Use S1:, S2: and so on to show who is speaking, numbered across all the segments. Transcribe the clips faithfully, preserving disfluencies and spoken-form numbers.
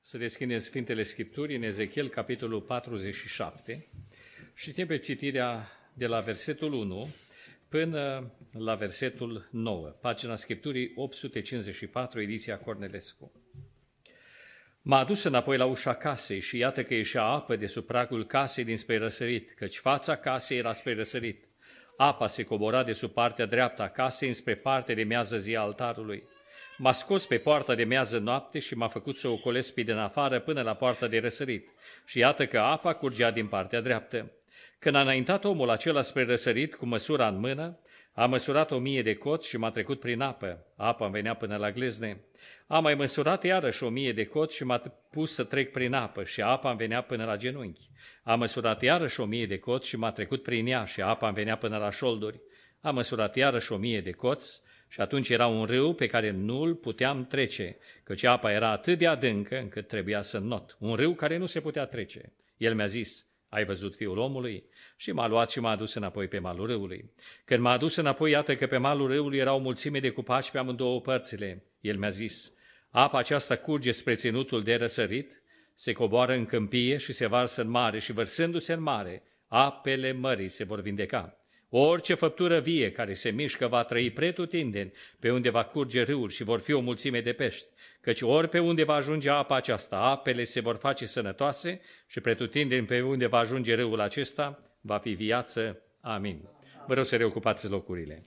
S1: Să deschidem Sfintele Scripturi în Ezechiel, capitolul patruzeci și șapte, și începem citirea de la versetul unu până la versetul nouă, pagina Scripturii opt sute cincizeci și patru, ediția Cornelescu. M-a adus înapoi la ușa casei și iată că ieșea apă de sub pragul casei dinspre răsărit, căci fața casei era spre răsărit. Apa se cobora de sub partea dreaptă a casei înspre partea de miază zi a altarului. M-a scos pe poarta de miază noapte și m-a făcut să o ocolesc pe din afară până la poarta de răsărit. Și iată că apa curgea din partea dreaptă. Când a înaintat omul acela spre răsărit cu măsura în mână, a măsurat o mie de coți și m-a trecut prin apă. Apa îmi venea până la glezne. Am mai măsurat iarăși o mie de coți și m-a pus să trec prin apă și apa îmi venea până la genunchi. Am măsurat iarăși o mie de coți și m-a trecut prin ea și apa îmi venea până la șolduri. Am măsurat iarăși o mie de coți și atunci era un râu pe care nu-l puteam trece, căci apa era atât de adâncă încât trebuia să not. Un râu care nu se putea trece. El mi-a zis: ai văzut Fiul omului? Și m-a luat și m-a adus înapoi pe malul râului. Când m-a adus înapoi, iată că pe malul râului era o mulțime de cupaci pe amândouă părțile. El mi-a zis: apa aceasta curge spre ținutul de răsărit, se coboară în câmpie și se varsă în mare și vărsându-se în mare, apele mării se vor vindeca. Orice făptură vie care se mișcă va trăi pretutindeni pe unde va curge râul și vor fi o mulțime de pești, căci ori pe unde va ajunge apa aceasta, apele se vor face sănătoase și pretutindeni pe unde va ajunge râul acesta, va fi viață. Amin. Vă rog să reocupați locurile.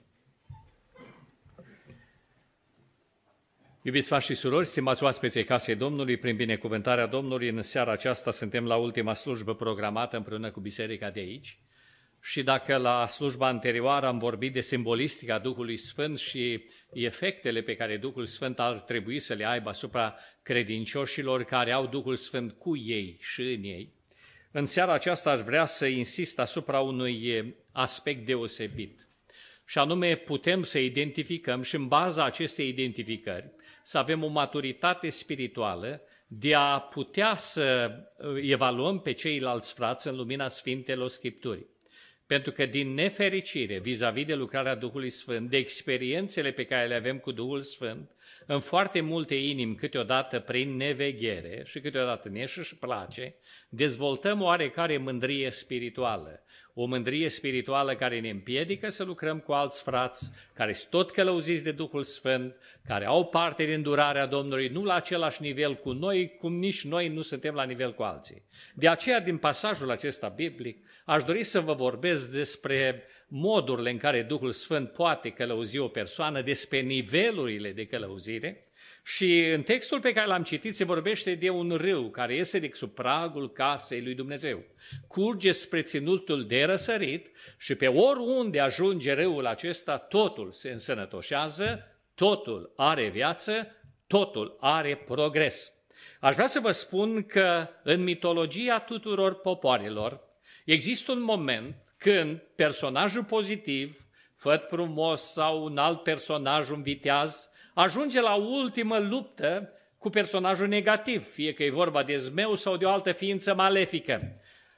S1: Iubiți frați și surori, stimați oaspeții casei Domnului, prin binecuvântarea Domnului, în seara aceasta suntem la ultima slujbă programată împreună cu biserica de aici. Și dacă la slujba anterioară am vorbit de simbolistica Duhului Sfânt și efectele pe care Duhul Sfânt ar trebui să le aibă asupra credincioșilor care au Duhul Sfânt cu ei și în ei, în seara aceasta aș vrea să insist asupra unui aspect deosebit. Și anume, putem să identificăm și în baza acestei identificări să avem o maturitate spirituală de a putea să evaluăm pe ceilalți frați în lumina Sfintelor Scripturii. Pentru că din nefericire, vis-a-vis de lucrarea Duhului Sfânt, de experiențele pe care le avem cu Duhul Sfânt, în foarte multe inimi, câteodată prin neveghere și câteodată ne și place, dezvoltăm oarecare mândrie spirituală. O mândrie spirituală care ne împiedică să lucrăm cu alți frați, care sunt tot călăuziți de Duhul Sfânt, care au parte din îndurarea Domnului, nu la același nivel cu noi, cum nici noi nu suntem la nivel cu alții. De aceea, din pasajul acesta biblic, aș dori să vă vorbesc despre modurile în care Duhul Sfânt poate călăuzi o persoană, despre nivelurile de călăuzire. Și în textul pe care l-am citit se vorbește de un râu care iese de sub pragul casei lui Dumnezeu. Curge spre ținutul de răsărit și pe oriunde ajunge râul acesta, totul se însănătoșează, totul are viață, totul are progres. Aș vrea să vă spun că în mitologia tuturor popoarelor există un moment când personajul pozitiv, făt frumos sau un alt personaj, un viteaz, ajunge la ultimă luptă cu personajul negativ, fie că e vorba de zmeu sau de o altă ființă malefică.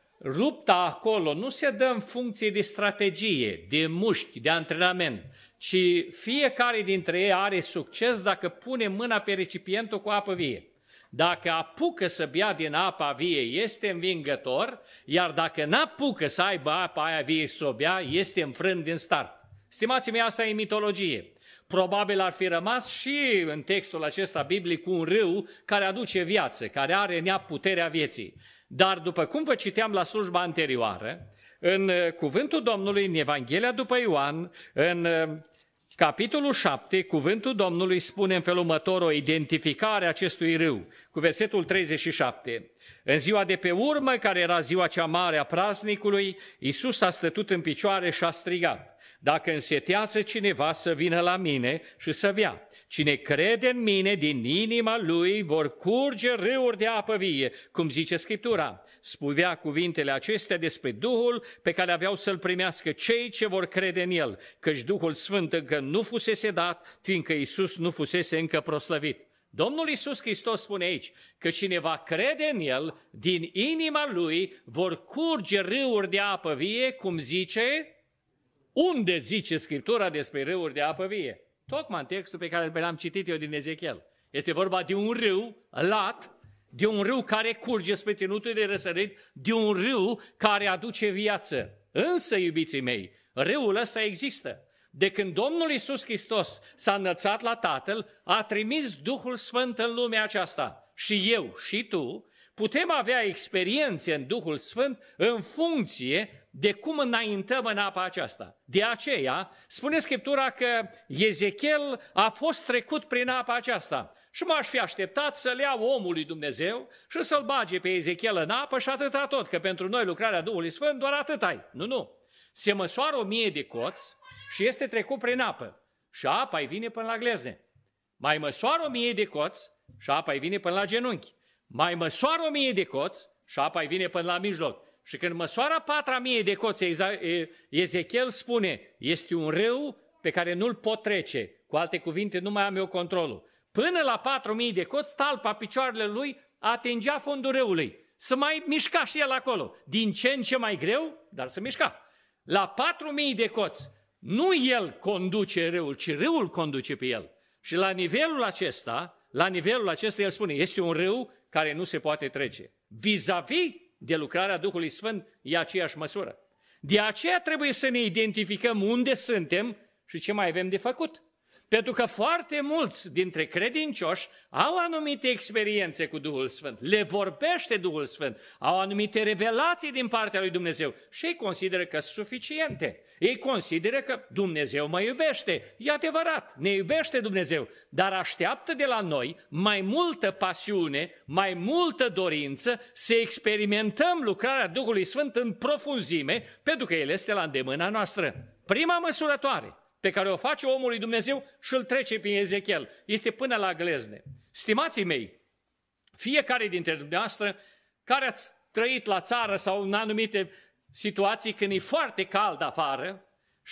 S1: Lupta acolo nu se dă în funcție de strategie, de mușchi, de antrenament, ci fiecare dintre ei are succes dacă pune mâna pe recipientul cu apă vie. Dacă apucă să bea din apa vie, este învingător, iar dacă n-apucă să aibă apa aia vie să o bea, este înfrânt din start. Stimați-mi, asta e mitologie. Probabil ar fi rămas și în textul acesta biblic un râu care aduce viață, care are în ea puterea vieții. Dar după cum vă citeam la slujba anterioară, în cuvântul Domnului, în Evanghelia după Ioan, în capitolul șapte, cuvântul Domnului spune în felul următor o identificare a acestui râu, cu versetul treizeci și șapte. În ziua de pe urmă, care era ziua cea mare a praznicului, Iisus a stătut în picioare și a strigat: dacă însetează cineva să vină la mine și să bea. Cine crede în mine, din inima lui vor curge râuri de apă vie, cum zice Scriptura. Spunea cuvintele acestea despre Duhul pe care aveau să-l primească cei ce vor crede în el, căci Duhul Sfânt încă nu fusese dat, fiindcă Iisus nu fusese încă proslăvit. Domnul Iisus Hristos spune aici că cine va crede în el, din inima lui vor curge râuri de apă vie, cum zice. Unde zice Scriptura despre râuri de apă vie? Tocmai în textul pe care l-am citit eu din Ezechiel. Este vorba de un râu lat de un râu care curge spre ținutul de răsărit, de un râu care aduce viață. Însă, iubiții mei, râul ăsta există. De când Domnul Iisus Hristos s-a înălțat la Tatăl, a trimis Duhul Sfânt în lumea aceasta. Și eu și tu putem avea experiențe în Duhul Sfânt în funcție de cum înaintăm în apa aceasta. De aceea spune Scriptura că Ezechiel a fost trecut prin apa aceasta. Și m-aș fi așteptat să-l ia omul lui Dumnezeu și să-l bage pe Ezechiel în apă și atâta tot, că pentru noi lucrarea Duhului Sfânt doar atât ai. Nu, nu. Se măsoară o mie de coți și este trecut prin apă. Și apa îi vine până la glezne. Mai măsoară o mie de coți și apa îi vine până la genunchi. Mai măsoară o mie de coți și apa îi vine până la mijloc. Și când măsoară patra mie de coți, Ezechiel spune, este un râu pe care nu-l pot trece. Cu alte cuvinte, nu mai am eu controlul. Până la patru mii de coți, talpa picioarele lui atingea fundul râului. Să mai mișca și el acolo. Din ce în ce mai greu, dar să mișca. La patru mii de coți, nu el conduce râul, ci râul conduce pe el. Și la nivelul acesta, la nivelul acesta el spune, este un râu care nu se poate trece. Vis-a-vis de lucrarea Duhului Sfânt e aceeași măsură. De aceea trebuie să ne identificăm unde suntem și ce mai avem de făcut. Pentru că foarte mulți dintre credincioși au anumite experiențe cu Duhul Sfânt, le vorbește Duhul Sfânt, au anumite revelații din partea lui Dumnezeu și ei consideră că sunt suficiente. Ei consideră că Dumnezeu mă iubește. E adevărat, ne iubește Dumnezeu, dar așteaptă de la noi mai multă pasiune, mai multă dorință să experimentăm lucrarea Duhului Sfânt în profunzime, pentru că El este la îndemâna noastră. Prima măsurătoare pe care o face omul lui Dumnezeu și îl trece prin Ezechiel, este până la glezne. Stimații mei, fiecare dintre dumneavoastră care ați trăit la țară sau în anumite situații când e foarte cald afară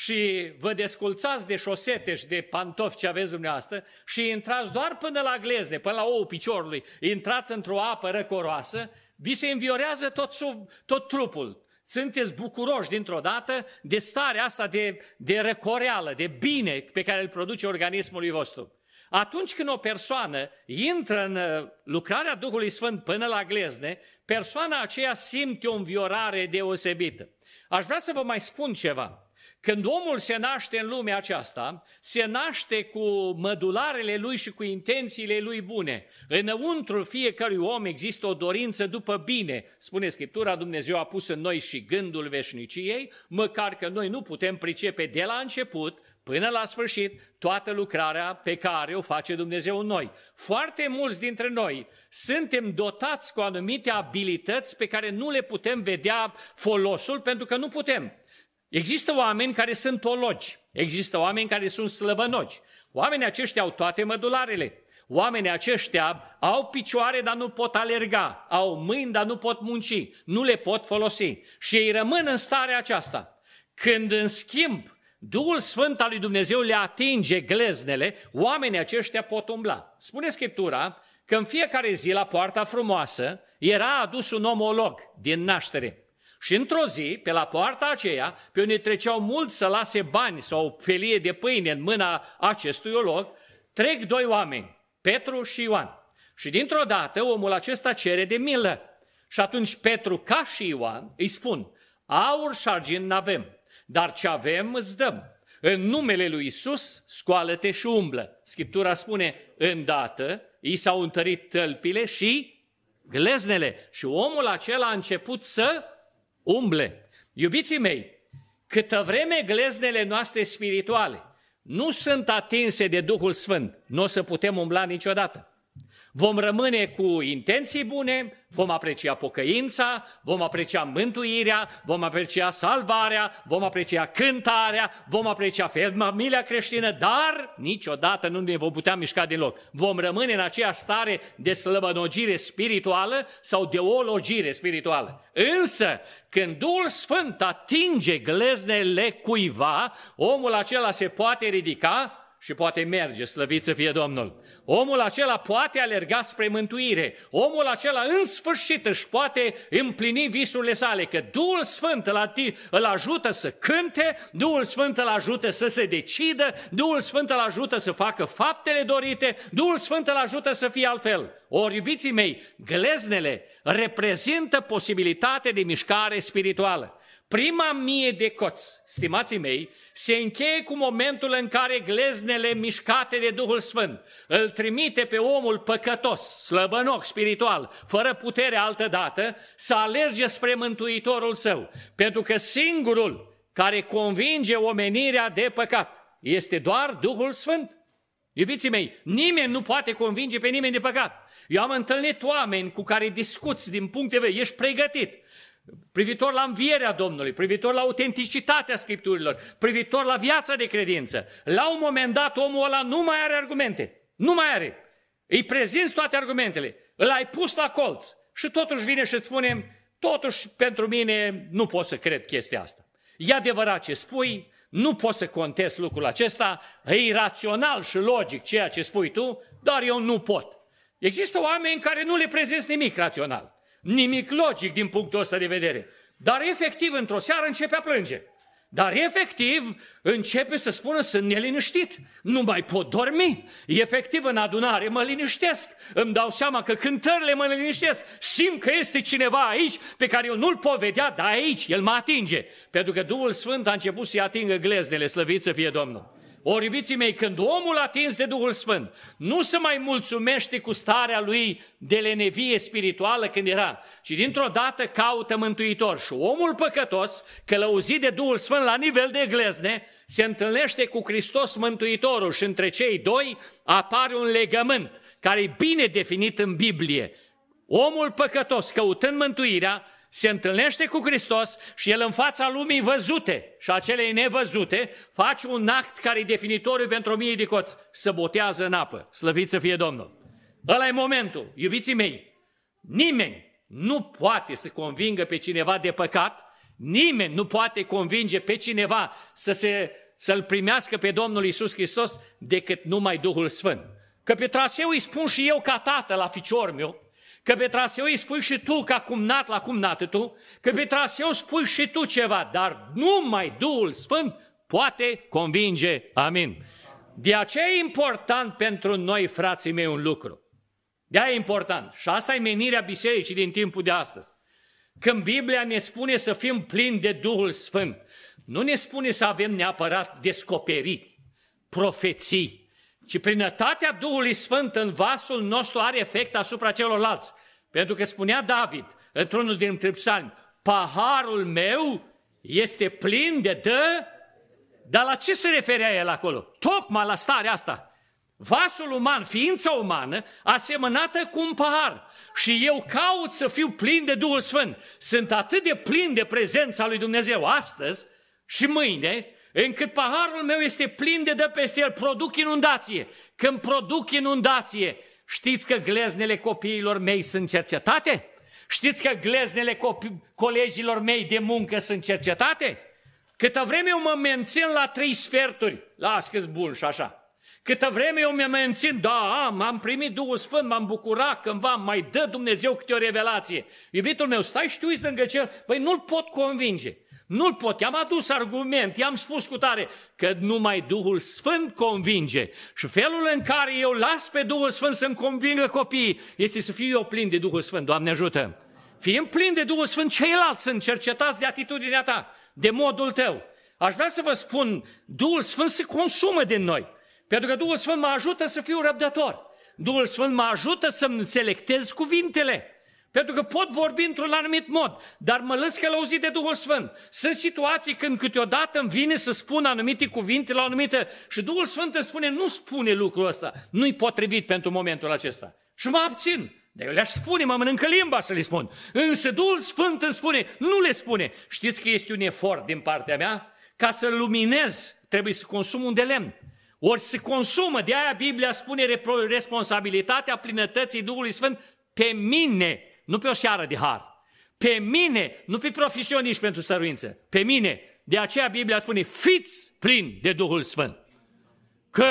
S1: și vă desculțați de șosete și de pantofi ce aveți dumneavoastră și intrați doar până la glezne, până la ouă piciorului, intrați într-o apă răcoroasă, vi se înviorează tot, sub, tot trupul. Sunteți bucuroși dintr-o dată de starea asta de, de răcoreală, de bine pe care îl produce organismul vostru. Atunci când o persoană intră în lucrarea Duhului Sfânt până la glezne, persoana aceea simte o înviorare deosebită. Aș vrea să vă mai spun ceva. Când omul se naște în lumea aceasta, se naște cu mădularele lui și cu intențiile lui bune. Înăuntru fiecărui om există o dorință după bine. Spune Scriptura, Dumnezeu a pus în noi și gândul veșniciei, măcar că noi nu putem pricepe de la început până la sfârșit toată lucrarea pe care o face Dumnezeu în noi. Foarte mulți dintre noi suntem dotați cu anumite abilități pe care nu le putem vedea folosul pentru că nu putem. Există oameni care sunt ologi, există oameni care sunt slăbănogi. Oamenii aceștia au toate mădularele. Oamenii aceștia au picioare, dar nu pot alerga, au mâini, dar nu pot munci, nu le pot folosi. Și ei rămân în starea aceasta. Când, în schimb, Duhul Sfânt al lui Dumnezeu le atinge gleznele, oamenii aceștia pot umbla. Spune Scriptura că în fiecare zi la Poarta Frumoasă era adus un omolog din naștere. Și într-o zi, pe la poarta aceea, pe unde treceau mulți să lase bani sau o felie de pâine în mâna acestui olog, trec doi oameni, Petru și Ioan. Și dintr-o dată omul acesta cere de milă. Și atunci Petru, ca și Ioan, îi spun, aur și argint n-avem, dar ce avem îți dăm. În numele lui Iisus, scoală-te și umblă. Scriptura spune, îndată, i s-au întărit tălpile și gleznele. Și omul acela a început să umble. Iubiții mei, câtă vreme gleznele noastre spirituale nu sunt atinse de Duhul Sfânt, nu o să putem umbla niciodată. Vom rămâne cu intenții bune, vom aprecia pocăința, vom aprecia mântuirea, vom aprecia salvarea, vom aprecia cântarea, vom aprecia familia creștină, dar niciodată nu ne vom putea mișca din loc. Vom rămâne în aceeași stare de slăbănogire spirituală sau de ologire spirituală. Însă, când Duhul Sfânt atinge gleznele cuiva, omul acela se poate ridica și poate merge, slăvit să fie Domnul. Omul acela poate alerga spre mântuire. Omul acela în sfârșit își poate împlini visurile sale, că Duhul Sfânt îl ajută să cânte, Duhul Sfânt îl ajută să se decidă, Duhul Sfânt îl ajută să facă faptele dorite, Duhul Sfânt îl ajută să fie altfel. Ori, iubiții mei, gleznele reprezintă posibilitate de mișcare spirituală. Prima mie de coți, stimații mei, se încheie cu momentul în care gleznele mișcate de Duhul Sfânt îl trimite pe omul păcătos, slăbănoc spiritual, fără putere altădată, să alerge spre Mântuitorul său. Pentru că singurul care convinge omenirea de păcat este doar Duhul Sfânt. Iubiții mei, nimeni nu poate convinge pe nimeni de păcat. Eu am întâlnit oameni cu care discuți din punct de vedere, ești pregătit, privitor la învierea Domnului, privitor la autenticitatea Scripturilor, privitor la viața de credință. La un moment dat omul ăla nu mai are argumente, nu mai are. Îi prezinți toate argumentele, îl ai pus la colț și totuși vine și îți spune, totuși pentru mine nu pot să cred chestia asta. E adevărat ce spui, nu pot să contest lucrul acesta, e irațional și logic ceea ce spui tu, dar eu nu pot. Există oameni care nu le prezinți nimic rațional, nimic logic din punctul ăsta de vedere, dar efectiv într-o seară începe a plânge. Dar efectiv începe să spună sunt neliniștit, nu mai pot dormi, efectiv în adunare mă liniștesc, îmi dau seama că cântările mă liniștesc, simt că este cineva aici pe care eu nu-l pot vedea, dar aici el mă atinge, pentru că Duhul Sfânt a început să-i atingă gleznele, slăvit să fie Domnul. Ori, iubiții mei, când omul atins de Duhul Sfânt nu se mai mulțumește cu starea lui de lenevie spirituală când era, ci dintr-o dată caută Mântuitor. Și omul păcătos, călăuzit de Duhul Sfânt la nivel de glezne, se întâlnește cu Hristos Mântuitorul și între cei doi apare un legământ care e bine definit în Biblie. Omul păcătos, căutând mântuirea, se întâlnește cu Hristos și el în fața lumii văzute și acelei nevăzute face un act care e definitoriu pentru o mie de coți, să botează în apă, slăvit să fie Domnul. Ăla e momentul, iubiții mei, nimeni nu poate să convingă pe cineva de păcat, nimeni nu poate convinge pe cineva să se, să-L primească pe Domnul Iisus Hristos decât numai Duhul Sfânt. Că pe traseu îi spun și eu ca tată la ficior meu, că pe traseu îi spui și tu ca cumnat la cumnată tu, că pe traseu spui și tu ceva, dar numai Duhul Sfânt poate convinge. Amin. De aceea e important pentru noi, frații mei, un lucru. De-aia e important. Și asta e menirea bisericii din timpul de astăzi. Când Biblia ne spune să fim plini de Duhul Sfânt, nu ne spune să avem neapărat descoperiri, profeții, ci plinătatea Duhului Sfânt în vasul nostru are efect asupra celorlalți. Pentru că spunea David într-unul dintre psalmi, paharul meu este plin de dă, dar la ce se referea el acolo? Tocmai la starea asta. Vasul uman, ființa umană, asemănată cu un pahar. Și eu caut să fiu plin de Duhul Sfânt. Sunt atât de plin de prezența lui Dumnezeu astăzi și mâine, încât paharul meu este plin de dă peste el, produc inundație. Când produc inundație, știți că gleznele copiilor mei sunt cercetate? Știți că gleznele copi- colegilor mei de muncă sunt cercetate? Câtă vreme eu mă mențin la trei sferturi, las că-s bun și așa. Câtă vreme eu mă mențin, da, am, am primit Duhul Sfânt, m-am bucurat cândva, mai dă Dumnezeu câte o revelație. Iubitul meu, stai și tu uiți lângă cel, băi, nu-l pot convinge. Nu-l pot, i-am adus argument, i-am spus cu tare că numai Duhul Sfânt convinge. Și felul în care eu las pe Duhul Sfânt să-mi convingă copiii este să fiu eu plin de Duhul Sfânt. Doamne ajută! Fiind plin de Duhul Sfânt, ceilalți sunt cercetați de atitudinea ta, de modul tău. Aș vrea să vă spun, Duhul Sfânt se consumă din noi, pentru că Duhul Sfânt mă ajută să fiu răbdător. Duhul Sfânt mă ajută să-mi selectez cuvintele. Pentru că pot vorbi într-un anumit mod, dar mă lăs călăuzit de Duhul Sfânt. Sunt situații când câteodată îmi vine să spun anumite cuvinte la o anumită și Duhul Sfânt îmi spune, nu spune lucrul ăsta, nu-i potrivit pentru momentul acesta. Și mă abțin. Dar eu le-aș spune, mă mănâncă limba să le spun. Însă Duhul Sfânt îmi spune, nu le spune. Știți că este un efort din partea mea? Ca să luminez, trebuie să consum un de lemn. Ori se consumă, de aia Biblia spune responsabilitatea plinătății Duhului Sfânt pe mine. Nu pe o seară de har. Pe mine, nu pe profesioniști pentru stăruință. Pe mine. De aceea Biblia spune, fiți plini de Duhul Sfânt. că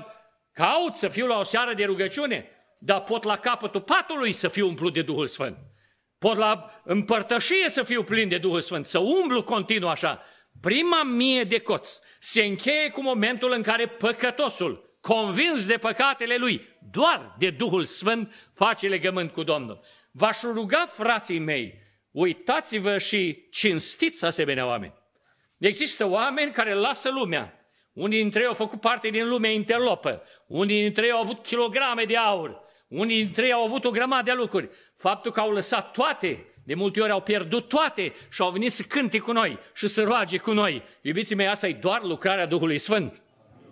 S1: caut să fiu la o seară de rugăciune, dar pot la capătul patului să fiu umplut de Duhul Sfânt. Pot la împărtășie să fiu plin de Duhul Sfânt, să umblu continuu așa. Prima mie de coți se încheie cu momentul în care păcătosul, convins de păcatele lui, doar de Duhul Sfânt, face legământ cu Domnul. V-aș ruga, frații mei, uitați-vă și cinstiți asemenea oameni. Există oameni care lasă lumea. Unii dintre ei au făcut parte din lumea interlopă. Unii dintre ei au avut kilograme de aur. Unii dintre ei au avut o grămadă de lucruri. Faptul că au lăsat toate, de multe ori au pierdut toate și au venit să cânte cu noi și să roage cu noi. Iubiții mei, asta e doar lucrarea Duhului Sfânt.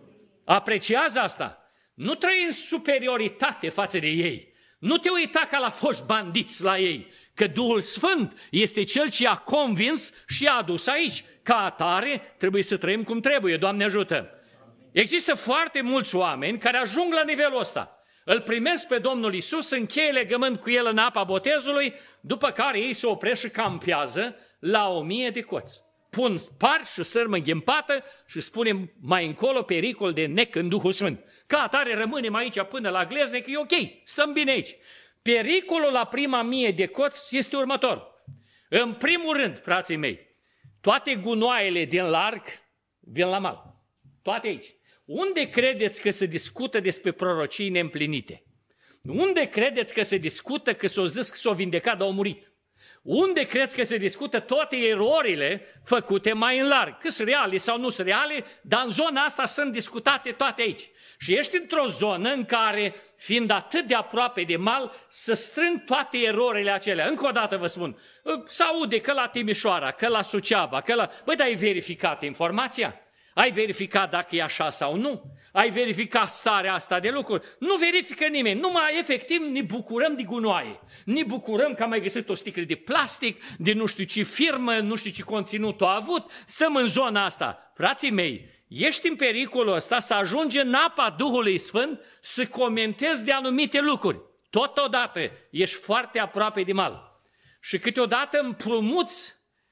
S1: Apreciază asta. Nu trăi în superioritate față de ei. Nu te uita ca la foști bandiți la ei, că Duhul Sfânt este Cel ce a convins și a adus aici. Ca atare trebuie să trăim cum trebuie, Doamne ajută. Există foarte mulți oameni care ajung la nivelul ăsta. Îl primesc pe Domnul Iisus, încheie legământ cu El în apa botezului, după care ei se opresc și campează la o mie de coți. Pun par și sârmă înghimpată și spunem mai încolo pericol de nec în Duhul Sfânt. Ca atare rămânem aici până la glezne, că e ok, stăm bine aici. Pericolul la prima mie de coți este următor. În primul rând, frații mei, toate gunoaiele din larg vin la mal. Toate aici. Unde credeți că se discută despre prorocii neîmplinite? Unde credeți că se discută că s-o zis că s-o vindecat, dar au murit? Unde crezi că se discută toate erorile făcute mai în larg? Că sunt reale sau nu sunt reale, dar în zona asta sunt discutate toate aici. Și ești într-o zonă în care, fiind atât de aproape de mal, să strâng toate erorile acelea. Încă o dată vă spun, se aude că la Timișoara, că la Suceava, că la... Băi, dar ai verificat informația? Ai verificat dacă e așa sau nu? Ai verificat starea asta de lucruri? Nu verifică nimeni, numai efectiv ne bucurăm de gunoaie. Ne bucurăm că am mai găsit o sticlă de plastic, de nu știu ce firmă, nu știu ce conținut a avut. Stăm în zona asta. Frații mei, ești în pericolul ăsta să ajungi în apa Duhului Sfânt să comentezi de anumite lucruri. Totodată ești foarte aproape de mal. Și câteodată împrumuți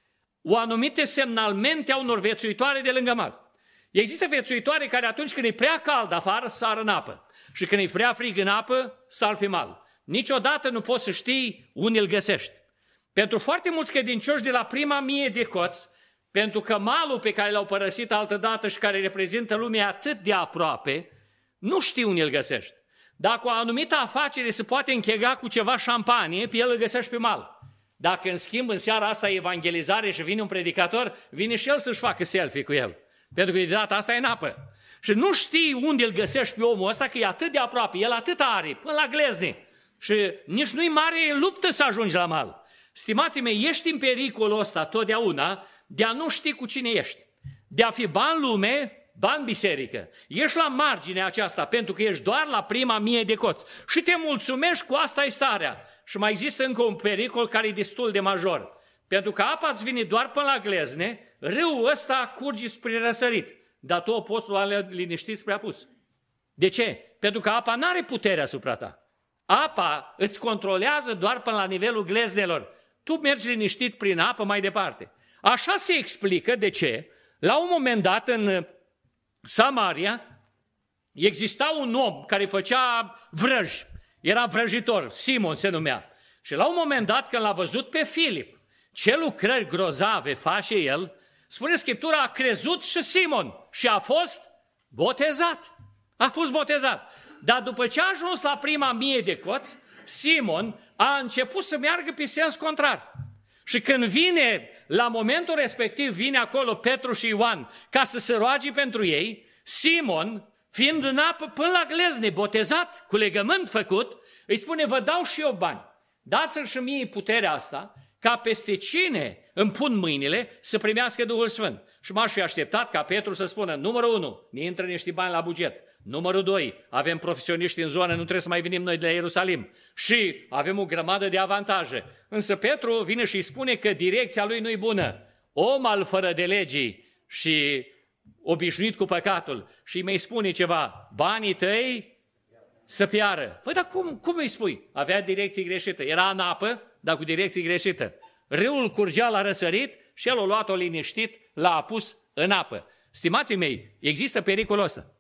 S1: o anumite semnalmente a unor viețuitoare de lângă mal. Există viețuitoare care atunci când e prea cald afară, sară în apă. Și când e prea frig în apă, sar pe mal. Niciodată nu poți să știi unde îl găsești. Pentru foarte mulți credincioși de la prima mie de coți, pentru că malul pe care l-au părăsit altădată și care reprezintă lumea atât de aproape, nu știu unde îl găsești. Dacă o anumită afacere se poate închega cu ceva șampanie, pe el îl găsești pe mal. Dacă în schimb în seara asta e evangelizare și vine un predicator, vine și el să-și facă selfie cu el. Pentru că de data asta e în apă. Și nu știi unde îl găsești pe omul ăsta, că e atât de aproape, el atât are, până la glezne. Și nici nu-i mare luptă să ajungi la mal. Stimații mei, ești în pericolul ăsta totdeauna de a nu ști cu cine ești. De a fi ban lume, ban biserică. Ești la marginea aceasta pentru că ești doar la prima mie de coți. Și te mulțumești, cu asta e starea. Și mai există încă un pericol care e destul de major. Pentru că apa îți vine doar până la glezne, râul ăsta curge spre răsărit. Dar tu o poți lua liniștit spre apus. De ce? Pentru că apa nu are putere asupra ta. Apa îți controlează doar până la nivelul gleznelor. Tu mergi liniștit prin apă mai departe. Așa se explică de ce, la un moment dat în Samaria, exista un om care făcea vrăji. Era vrăjitor, Simon se numea. Și la un moment dat, când l-a văzut pe Filip, ce lucrări grozave face el, spune Scriptura, a crezut și Simon și a fost botezat. A fost botezat. Dar după ce a ajuns la prima mie de coți, Simon a început să meargă pe sens contrar. Și când vine, la momentul respectiv, vine acolo Petru și Ioan ca să se roage pentru ei, Simon, fiind în apă până la glezne, botezat, cu legământ făcut, îi spune, vă dau și eu bani. Dați-mi și mie puterea asta, ca peste cine îmi pun mâinile să primească Duhul Sfânt. Și m-aș fi așteptat ca Petru să spună, numărul unu, ne intră niște bani la buget. Numărul doi, avem profesioniști în zonă, nu trebuie să mai venim noi de la Ierusalim. Și avem o grămadă de avantaje. Însă Petru vine și îi spune că direcția lui nu-i bună. Om al fără de legii și obișnuit cu păcatul. Și îi mai spune ceva, banii tăi să piară. Păi dar cum, cum îi spui? Avea direcție greșită. Era în apă, dar cu direcție greșită. Râul curgea la răsărit și el a luat-o liniștit, l-a apus în apă. Stimații mei, există pericolul ăsta.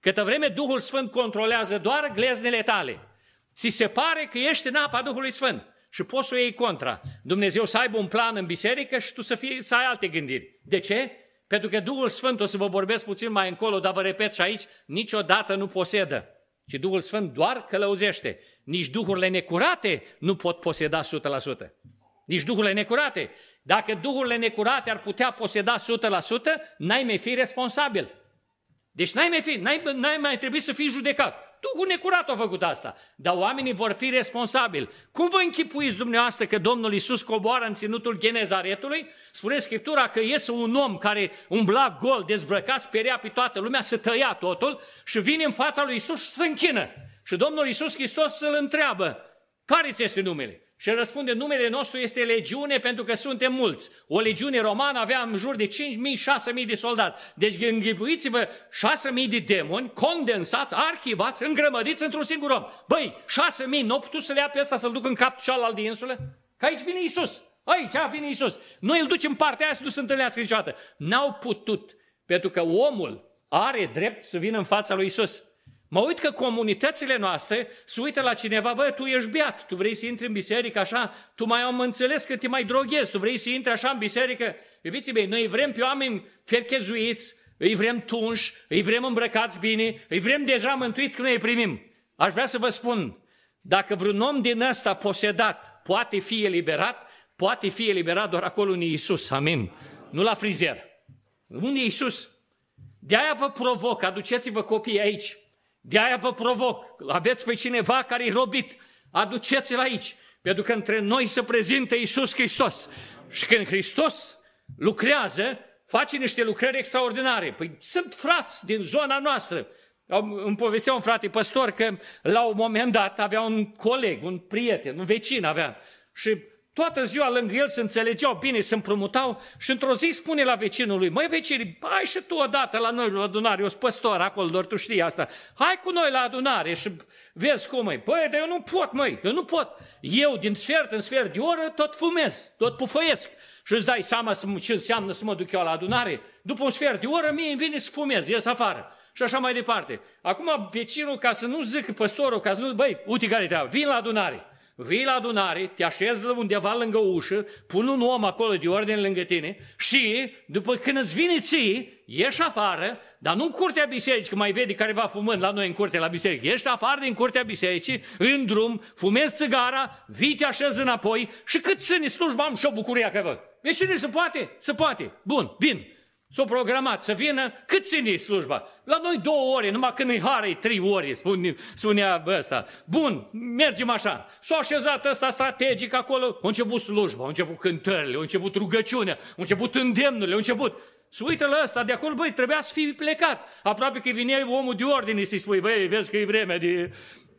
S1: Câtă vreme Duhul Sfânt controlează doar gleznele tale, ți se pare că ești în apa Duhului Sfânt și poți să o iei contra. Dumnezeu să aibă un plan în biserică și tu să, fii, să ai alte gândiri. De ce? Pentru că Duhul Sfânt, o să vă vorbesc puțin mai încolo, dar vă repet și aici, niciodată nu posedă, ci Duhul Sfânt doar călăuzește. Nici duhurile necurate nu pot poseda o sută la sută. Nici duhurile necurate. Dacă duhurile necurate ar putea poseda o sută la sută, n-ai mai fi responsabil. Deci n-ai mai, fi, n-ai, n-ai mai trebui să fii judecat. Duhul necurat a făcut asta, dar oamenii vor fi responsabili. Cum vă închipuiți dumneavoastră că Domnul Iisus coboară în ținutul Genezaretului? Spune Scriptura că iese un om care umbla gol, dezbrăcat, speria pe toată lumea, se tăia totul și vine în fața lui Iisus și se închină. Și Domnul Iisus Hristos îl întreabă, care ți este numele? Și el răspunde, numele nostru este legiune pentru că suntem mulți. O legiune romană avea în jur de cinci mii șase mii de soldați. Deci închipuiți-vă șase mii de demoni condensați, arhivați, îngrămădiți într-un singur om. Băi, șase mii, nu au putut să le ia pe ăsta să-l duc în cap cealaltă de insulă? Că aici vine Iisus. Aici vine Iisus. Noi îl ducem în partea aia să nu se întâlnească niciodată. N-au putut, pentru că omul are drept să vină în fața lui Iisus. Mă uit că comunitățile noastre se uită la cineva, bă, tu ești beat, tu vrei să intri în biserică așa, tu mai am înțeles că te mai droghezi, tu vrei să intri așa în biserică. Iubiții mei, noi vrem pe oameni ferchezuiți, îi vrem tunși, îi vrem îmbrăcați bine, îi vrem deja mântuiți că noi îi primim. Aș vrea să vă spun, dacă vreun om din ăsta posedat poate fi eliberat, poate fi eliberat doar acolo unde e Iisus, amin, nu la frizer. Unde e Iisus? De-aia vă provoc, aduceți-vă copiii aici. De-aia vă provoc, aveți pe cineva care e robit, aduceți-l aici, pentru că între noi se prezintă Iisus Hristos. Și când Hristos lucrează, face niște lucrări extraordinare. Păi sunt frați din zona noastră. Îmi povestea un frate păstor că la un moment dat avea un coleg, un prieten, un vecin avea și toată ziua lângă el se înțelegeau bine, se împrumutau și într-o zi spune la vecinul lui, măi vecini, hai și tu odată la noi la adunare, eu sunt păstor acolo, doar tu știi asta, hai cu noi la adunare și vezi cum e. Băi, dar eu nu pot, măi, eu nu pot. Eu din sfert în sfert de oră tot fumez, tot pufăiesc. Și îți dai seama ce înseamnă să mă duc eu la adunare? După un sfert de oră mie îmi vine să fumez, ies afară. Și așa mai departe. Acum vecinul, ca să nu zic păstorul, ca să nu, băi, uite care treaba, vin la adunare. Vii la adunare, te așezi undeva lângă ușă, pun un om acolo de ordine lângă tine și după când îți vine ție, ieși afară, dar nu în curtea bisericii, că mai vede careva fumând la noi în curtea la biserică, ieși afară din curtea bisericii, în drum, fumezi țigara, vii, te așezi înapoi și cât ține slujba am și o bucuria că văd. Deci cine se poate? Se poate. Bun, vin. S-o programat să vină, cât ține slujba? La noi două ore, numai când îi hară, trei ore, spune, spunea ăsta. Bun, mergem așa. S-a așezat ăsta strategic acolo, a început slujba, a început cântările, a început rugăciunea, a început îndemnurile, a început. Se uită la ăsta de acolo, băi, trebuia să fii plecat. Aproape că vine omul de ordine să-i spui, băi, vezi că e vreme de...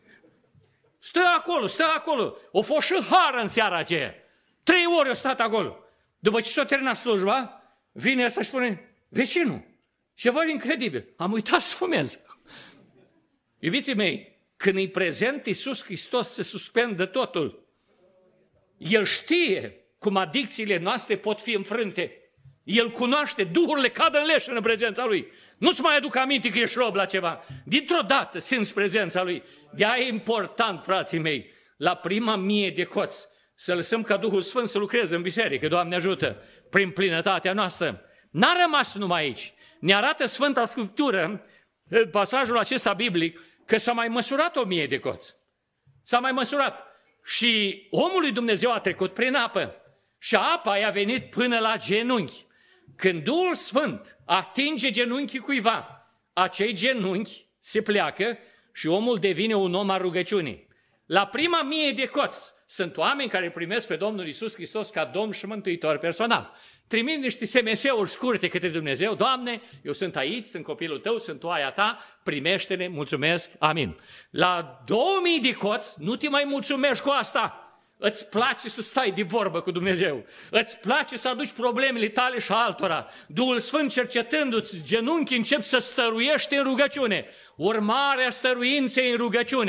S1: Stă acolo, stă acolo. O fost și hară în seara aceea. Trei ore au stat acolo. După ce s-a terminat slujba, vine ăsta și spune, vecinul, ceva incredibil, am uitat să fumez. Iubiții mei, când îi prezent Iisus Hristos, se suspendă totul. El știe cum adicțiile noastre pot fi înfrânte. El cunoaște, duhurile cad în leș în prezența Lui. Nu-ți mai aduc aminte că ești rob la ceva. Dintr-o dată simți prezența Lui. De-aia e important, frații mei, la prima mie de coți, să lăsăm ca Duhul Sfânt să lucreze în biserică, Doamne ajută, prin plinătatea noastră. N-a rămas numai aici. Ne arată Sfânta Scriptură, pasajul acesta biblic, că s-a mai măsurat o mie de coți. S-a mai măsurat. Și omul lui Dumnezeu a trecut prin apă. Și apa i-a venit până la genunchi. Când Duhul Sfânt atinge genunchii cuiva, acei genunchi se pleacă și omul devine un om al rugăciunii. La prima mie de coți sunt oameni care primesc pe Domnul Iisus Hristos ca Domn și Mântuitor personal. Trimit niște S M S-uri scurte către Dumnezeu, Doamne, eu sunt aici, sunt copilul Tău, sunt oaia Ta, primește-ne, mulțumesc, amin. La două mii de coți nu te mai mulțumești cu asta. Îți place să stai de vorbă cu Dumnezeu. Îți place să aduci problemele tale și altora. Duhul Sfânt cercetându-ți genunchi încep să stăruiești în rugăciune. Urmarea stăruinței în rugăciune.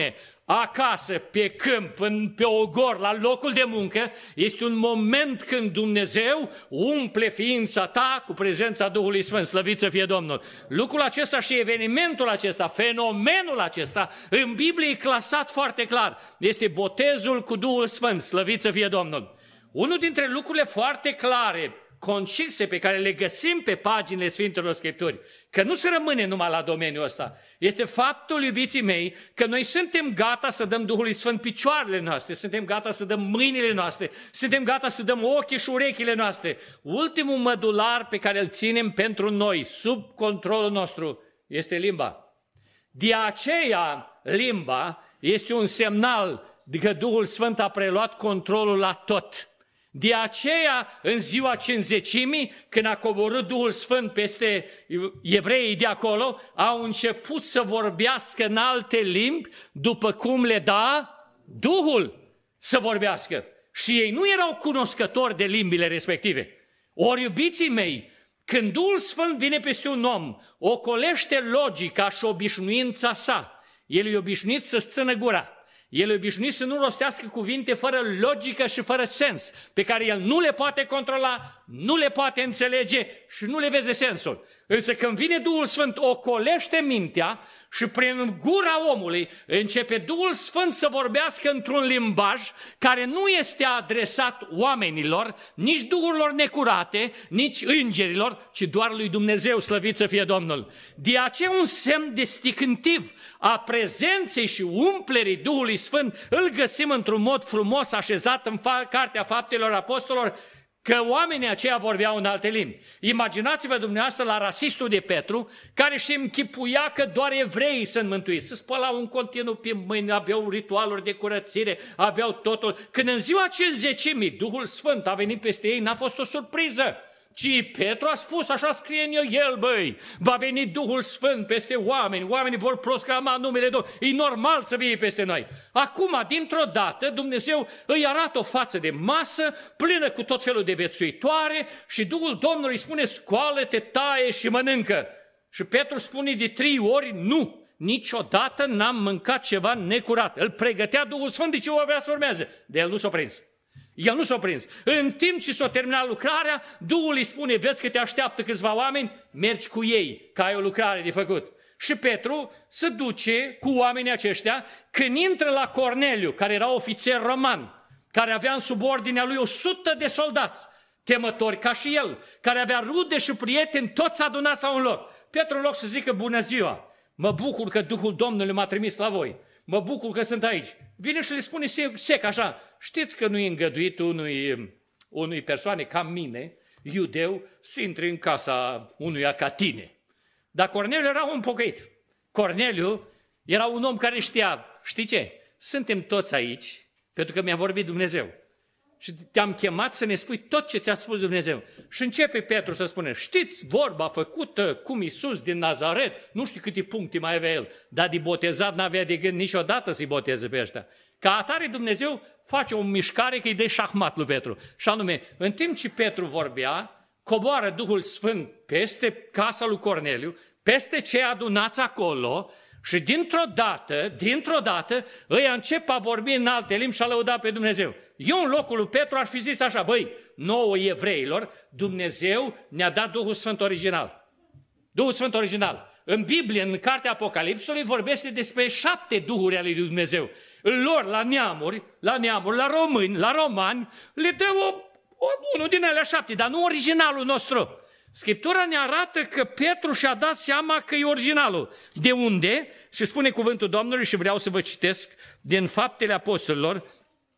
S1: acasă, pe câmp, în, pe ogor, la locul de muncă, este un moment când Dumnezeu umple ființa ta cu prezența Duhului Sfânt, slăvit să fie Domnul. Lucrul acesta și evenimentul acesta, fenomenul acesta, în Biblie e clasat foarte clar. Este botezul cu Duhul Sfânt, slăvit să fie Domnul. Unul dintre lucrurile foarte clare, concise, pe care le găsim pe paginile Sfintelor Scripturi, că nu se rămâne numai la domeniul ăsta, este faptul, iubiții mei, că noi suntem gata să dăm Duhului Sfânt picioarele noastre, suntem gata să dăm mâinile noastre, suntem gata să dăm ochii și urechile noastre. Ultimul mădular pe care îl ținem pentru noi, sub controlul nostru, este limba. De aceea, limba este un semnal că Duhul Sfânt a preluat controlul la tot. De aceea, în ziua Cincizecimii, când a coborât Duhul Sfânt peste evreii de acolo, au început să vorbească în alte limbi, după cum le da Duhul să vorbească. Și ei nu erau cunoscători de limbile respective. Ori, iubiții mei, când Duhul Sfânt vine peste un om, ocolește logica și obișnuința sa. El e obișnuit să-și țină gura. El e obișnuit să nu rostească cuvinte fără logică și fără sens, pe care el nu le poate controla, nu le poate înțelege și nu le vede sensul. Însă când vine Duhul Sfânt, ocolește mintea și prin gura omului începe Duhul Sfânt să vorbească într-un limbaj care nu este adresat oamenilor, nici duhurilor necurate, nici îngerilor, ci doar lui Dumnezeu, slăvit să fie Domnul. De aceea un semn distinctiv a prezenței și umplerii Duhului Sfânt îl găsim într-un mod frumos așezat în fa- Cartea Faptelor Apostolilor, că oamenii aceia vorbeau în alte limbi. Imaginați-vă dumneavoastră la rasistul de Petru, care și închipuia că doar evreii sunt mântuiți. Se spălau în continuu pe mâini, aveau ritualuri de curățire, aveau totul. Când în ziua Cincizecimii Duhul Sfânt a venit peste ei, n-a fost o surpriză, ci Petru a spus, așa scrie în el, băi, va veni Duhul Sfânt peste oameni, oamenii vor proclama numele Domnului, e normal să vie peste noi. Acum, dintr-o dată, Dumnezeu îi arată o față de masă, plină cu tot felul de viețuitoare și Duhul Domnului îi spune, scoală-te, taie și mănâncă. Și Petru spune de trei ori, nu, niciodată n-am mâncat ceva necurat. Îl pregătea Duhul Sfânt de ce o avea să urmeze, de el nu s-a prins. El nu s-a prins. În timp ce s-a terminat lucrarea, Duhul îi spune, vezi că te așteaptă câțiva oameni, mergi cu ei, că ai o lucrare de făcut. Și Petru se duce cu oamenii aceștia, când intră la Corneliu, care era ofițer roman, care avea în subordinea lui o sută de soldați, temători ca și el, care avea rude și prieteni, toți adunați la un loc. Petru, în loc să zică bună ziua, mă bucur că Duhul Domnului m-a trimis la voi, mă bucur că sunt aici. Vine și le spune sec așa, știți că nu e îngăduit unui, unui persoane ca mine, iudeu, să intri în casa unuia ca tine. Dar Corneliu era un pocăit. Corneliu era un om care știa, știi ce, suntem toți aici pentru că mi-a vorbit Dumnezeu. Și te-am chemat să ne spui tot ce ți-a spus Dumnezeu. Și începe Petru să spună, știți vorba făcută cum Iisus din Nazaret, nu știu câte puncte mai avea el, dar de botezat n-avea de gând niciodată să-i boteze pe ăștia. Ca atare Dumnezeu face o mișcare că îi dă șahmat lui Petru. Și anume, în timp ce Petru vorbea, coboară Duhul Sfânt peste casa lui Corneliu, peste cei adunați acolo și dintr-o dată, dintr-o dată, ăia încep a vorbi în alte limbi și a lăuda pe Dumnezeu. Eu în locul lui Petru ar fi zis așa, băi, nouă evreilor, Dumnezeu ne-a dat Duhul Sfânt original. Duhul Sfânt original. În Biblie, în Cartea Apocalipsului, vorbește despre șapte duhuri ale lui Dumnezeu. Lor, la neamuri, la neamuri, la români, la romani, le dă o, o, unul din alea șapte, dar nu originalul nostru. Scriptura ne arată că Petru și-a dat seama că e originalul. De unde? Și spune cuvântul Domnului și vreau să vă citesc din Faptele Apostolilor,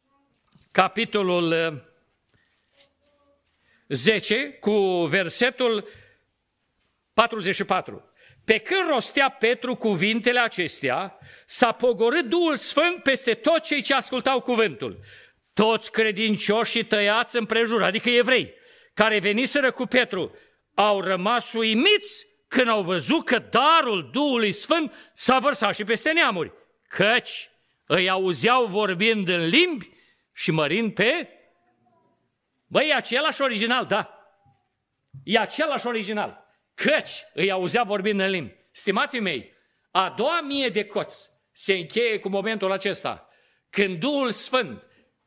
S1: capitolul zece, cu versetul patruzeci și patru. Pe când rostea Petru cuvintele acestea, s-a pogorât Duhul Sfânt peste toți cei ce ascultau cuvântul. Toți credincioșii tăiați împrejur, adică evrei, care veniseră cu Petru, au rămas uimiți când au văzut că darul Duhului Sfânt s-a vărsat și peste neamuri, căci îi auzeau vorbind în limbi și mărind pe... Băi, e același original, da. E același original. Căci îi auzea vorbind în limbi. Stimații mei, a doua mie de coți se încheie cu momentul acesta, când Duhul Sfânt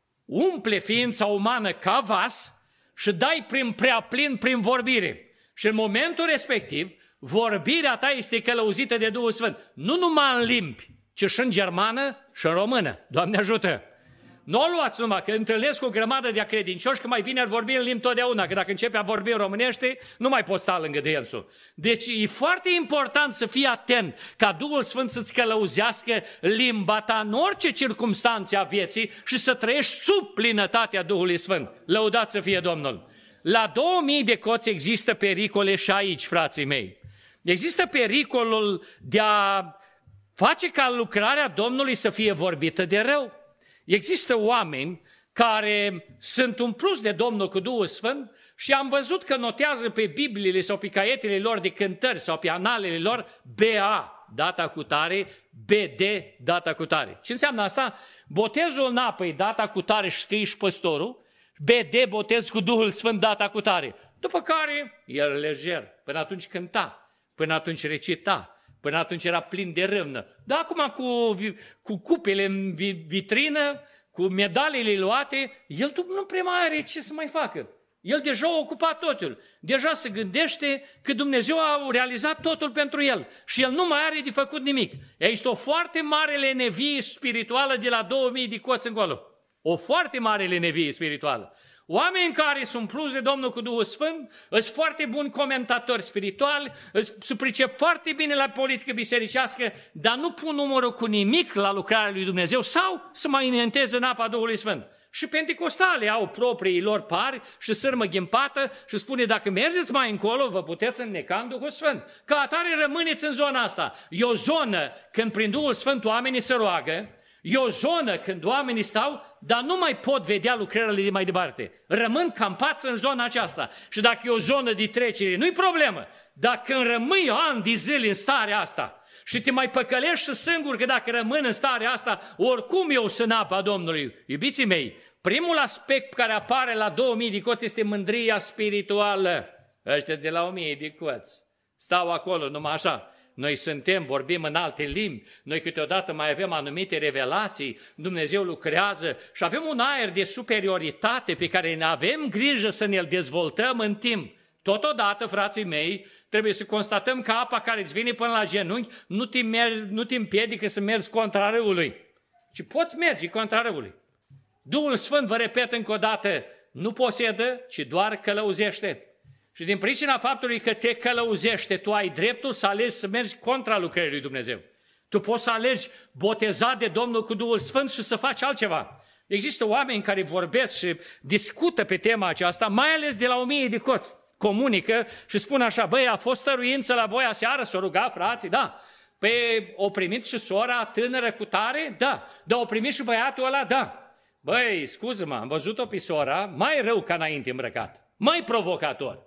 S1: umple ființa umană ca vas și dai prin prea plin prin vorbire. Și în momentul respectiv, vorbirea ta este călăuzită de Duhul Sfânt. Nu numai în limbi, ci și în germană și în română. Doamne ajută! Nu o luați numai, că întâlnesc o grămadă de credincioși, că mai bine ar vorbi în limbi totdeauna, că dacă începe a vorbi în românește, nu mai poți sta lângă de el. Deci e foarte important să fii atent ca Duhul Sfânt să-ți călăuzească limba ta în orice circumstanțe a vieții și să trăiești sub plinătatea Duhului Sfânt. Lăudați să fie Domnul! La două mii de coți există pericole și aici, frații mei. Există pericolul de a face ca lucrarea Domnului să fie vorbită de rău. Există oameni care sunt umpluți de Domnul cu Duhul Sfânt și am văzut că notează pe Bibliile sau pe caietele lor de cântări sau pe analele lor B A, data cu tare, B D, data cu tare. Ce înseamnă asta? Botezul în apă e data cu tare și scrie și păstorul, B D, botez cu Duhul Sfânt, data cu tare. După care, el lejer, până atunci cânta, până atunci recita, până atunci era plin de râvnă. Dar acum cu, cu cupele în vitrină, cu medalele luate, el nu prea mai are ce să mai facă. El deja a ocupat totul. Deja se gândește că Dumnezeu a realizat totul pentru el. Și el nu mai are de făcut nimic. Este o foarte mare lenevie spirituală de la două mii de coți încolo. O foarte mare lenevie spirituală. Oameni care sunt plus de Domnul cu Duhul Sfânt, sunt foarte buni comentatori spirituali, se pricep foarte bine la politică bisericească, dar nu pun numărul cu nimic la lucrarea lui Dumnezeu sau să mai înainteze în apa Duhului Sfânt. Și pentecostale au proprii lor pari și sârmă ghimpată și spune, dacă mergeți mai încolo, vă puteți înneca în Duhul Sfânt. Ca atare rămâneți în zona asta. E o zonă când prin Duhul Sfânt oamenii se roagă, e o zonă când oamenii stau, dar nu mai pot vedea lucrările de mai departe. Rămân campați în zona aceasta. Și dacă e o zonă de trecere, nu-i problemă. Dar când rămâi ani de zile în starea asta și te mai păcălești și singur că dacă rămân în starea asta, oricum eu sunt apa Domnului. Iubiții mei, primul aspect care apare la două mii de coți este mândria spirituală. Ăștia de la o mie de coți stau acolo numai așa. Noi suntem, vorbim în alte limbi, noi câteodată mai avem anumite revelații, Dumnezeu lucrează și avem un aer de superioritate pe care ne avem grijă să ne-l dezvoltăm în timp. Totodată, frații mei, trebuie să constatăm că apa care îți vine până la genunchi nu te, merg, nu te împiedică să mergi contra râului, ci poți merge contra râului. Duhul Sfânt, vă repet încă o dată, nu posedă, ci doar călăuzește. Și din pricina faptului că te călăuzește, tu ai dreptul să alegi să mergi contra lucrării lui Dumnezeu. Tu poți să alegi botezat de Domnul cu Duhul Sfânt și să faci altceva. Există oameni care vorbesc și discută pe tema aceasta, mai ales de la o mie de coți. Comunică și spun așa, băi, a fost stăruință la voi aseară, s-o ruga frații? Da. Păi, o primit și sora tânără cu tare? Da. Dar o primit și băiatul ăla? Da. Băi, scuză-mă, am văzut-o pe sora mai rău ca înainte îmbrăcat, mai provocator.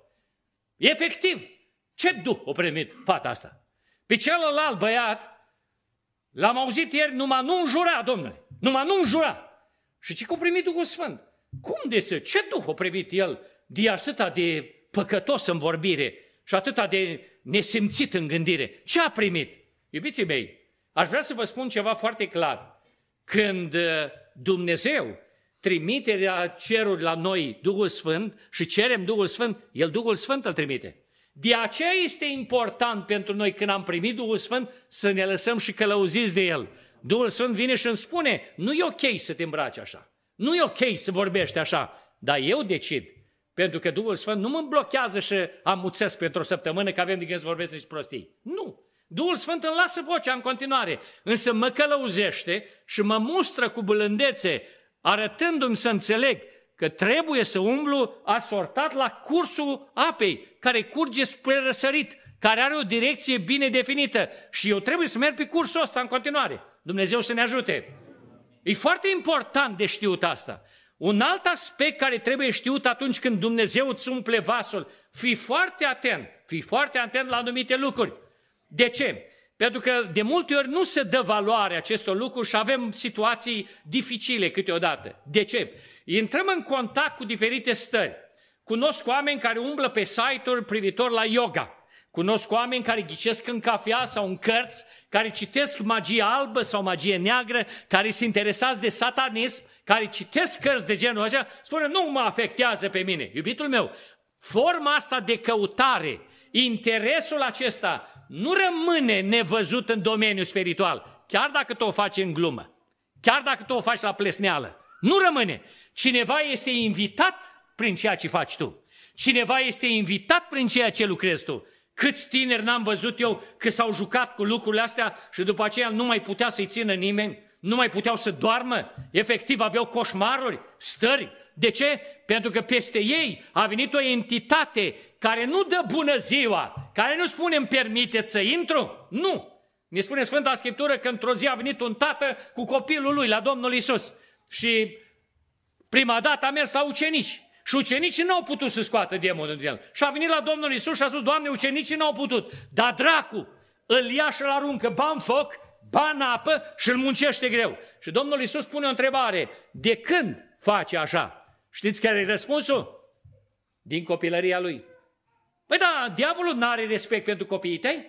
S1: Efectiv, ce duh a primit fata asta? Pe celălalt băiat, l-am auzit ieri, numai nu înjura, domnule, numai nu înjura. Și ce că a primit Duhul Sfânt? Cum de să? Ce duh a primit el de atâta de păcătos în vorbire și atâta de nesimțit în gândire? Ce a primit? Iubiții mei, aș vrea să vă spun ceva foarte clar. Când Dumnezeu trimite de la ceruri la noi Duhul Sfânt și cerem Duhul Sfânt, El Duhul Sfânt îl trimite. De aceea este important pentru noi când am primit Duhul Sfânt să ne lăsăm și călăuziți de El. Duhul Sfânt vine și îmi spune, nu e ok să te îmbraci așa, nu e ok să vorbești așa, dar eu decid. Pentru că Duhul Sfânt nu mă blochează și amuțesc pentru o săptămână că avem de gând să vorbesc niște prostii. Nu! Duhul Sfânt îmi lasă vocea în continuare, însă mă călăuzește și mă mustră cu blândețe, arătându-mi să înțeleg că trebuie să umblu asortat la cursul apei, care curge spre răsărit, care are o direcție bine definită și eu trebuie să merg pe cursul ăsta în continuare. Dumnezeu să ne ajute! E foarte important de știut asta. Un alt aspect care trebuie știut atunci când Dumnezeu îți umple vasul, fii foarte atent, fii foarte atent la anumite lucruri. De ce? Pentru că de multe ori nu se dă valoare acestor lucruri și avem situații dificile câteodată. De ce? Intrăm în contact cu diferite stări. Cunosc oameni care umblă pe site-uri privitor la yoga, Cunosc oameni care ghicesc în cafea sau în cărți, care citesc magie albă sau magie neagră, care sunt interesați de satanism, care citesc cărți de genul ăsta, spune, nu mă afectează pe mine. Iubitul meu, forma asta de căutare, interesul acesta nu rămâne nevăzut în domeniul spiritual, chiar dacă tu o faci în glumă, chiar dacă tu o faci la plesneală. Nu rămâne. Cineva este invitat prin ceea ce faci tu. Cineva este invitat prin ceea ce lucrezi tu. Câți tineri n-am văzut eu că s-au jucat cu lucrurile astea și după aceea nu mai putea să-i țină nimeni, nu mai puteau să doarmă, efectiv aveau coșmaruri, stări. De ce? Pentru că peste ei a venit o entitate care nu dă bună ziua, care nu spune îmi permiteți să intru. Nu! Ne spune Sfânta Scriptură că într-o zi a venit un tată cu copilul lui la Domnul Iisus și prima dată a mers la ucenici. Și ucenicii n-au putut să scoată demonul din el. Și a venit la Domnul Iisus și a spus, Doamne, ucenicii n-au putut, dar dracu îl ia și îl aruncă ba în foc, ba în apă și îl muncește greu. Și Domnul Iisus pune o întrebare, de când face așa? Știți care e răspunsul? Din copilăria lui. Păi da, diavolul n-are respect pentru copiii tăi?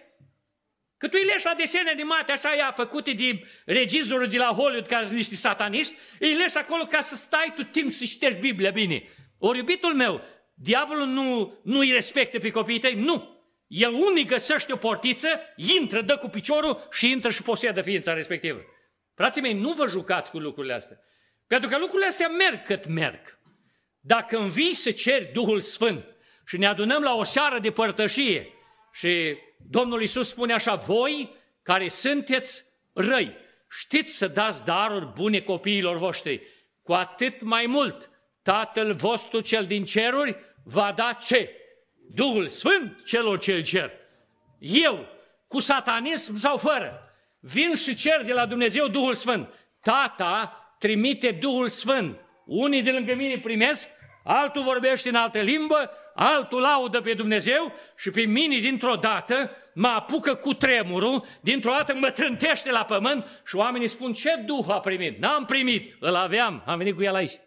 S1: Că tu îi leși la desene animate, așa ea, făcute de regizorul de la Hollywood, care sunt niște sataniști, îi leși acolo ca să stai tu timp să citești Biblia bine. Ori, iubitul meu, diavolul nu, nu îi respectă pe copiii tăi? Nu. El unic găsește o portiță, intră, dă cu piciorul și intră și posedă ființa respectivă. Frații mei, nu vă jucați cu lucrurile astea. Pentru că lucrurile astea merg cât merg. Dacă învii să ceri Duhul Sfânt și ne adunăm la o seară de părtășie și Domnul Iisus spune așa, voi care sunteți răi, știți să dați daruri bune copiilor voștri, cu atât mai mult Tatăl vostru cel din ceruri va da ce? Duhul Sfânt celor ce îl cer. Eu, cu satanism sau fără, vin și cer de la Dumnezeu Duhul Sfânt. Tata trimite Duhul Sfânt. Unii de lângă mine primesc, altul vorbește în altă limbă, altul laudă pe Dumnezeu și pe mine dintr-o dată mă apucă cu tremurul, dintr-o dată mă trântește la pământ și oamenii spun, ce Duh a primit? N-am primit, îl aveam, am venit cu el aici.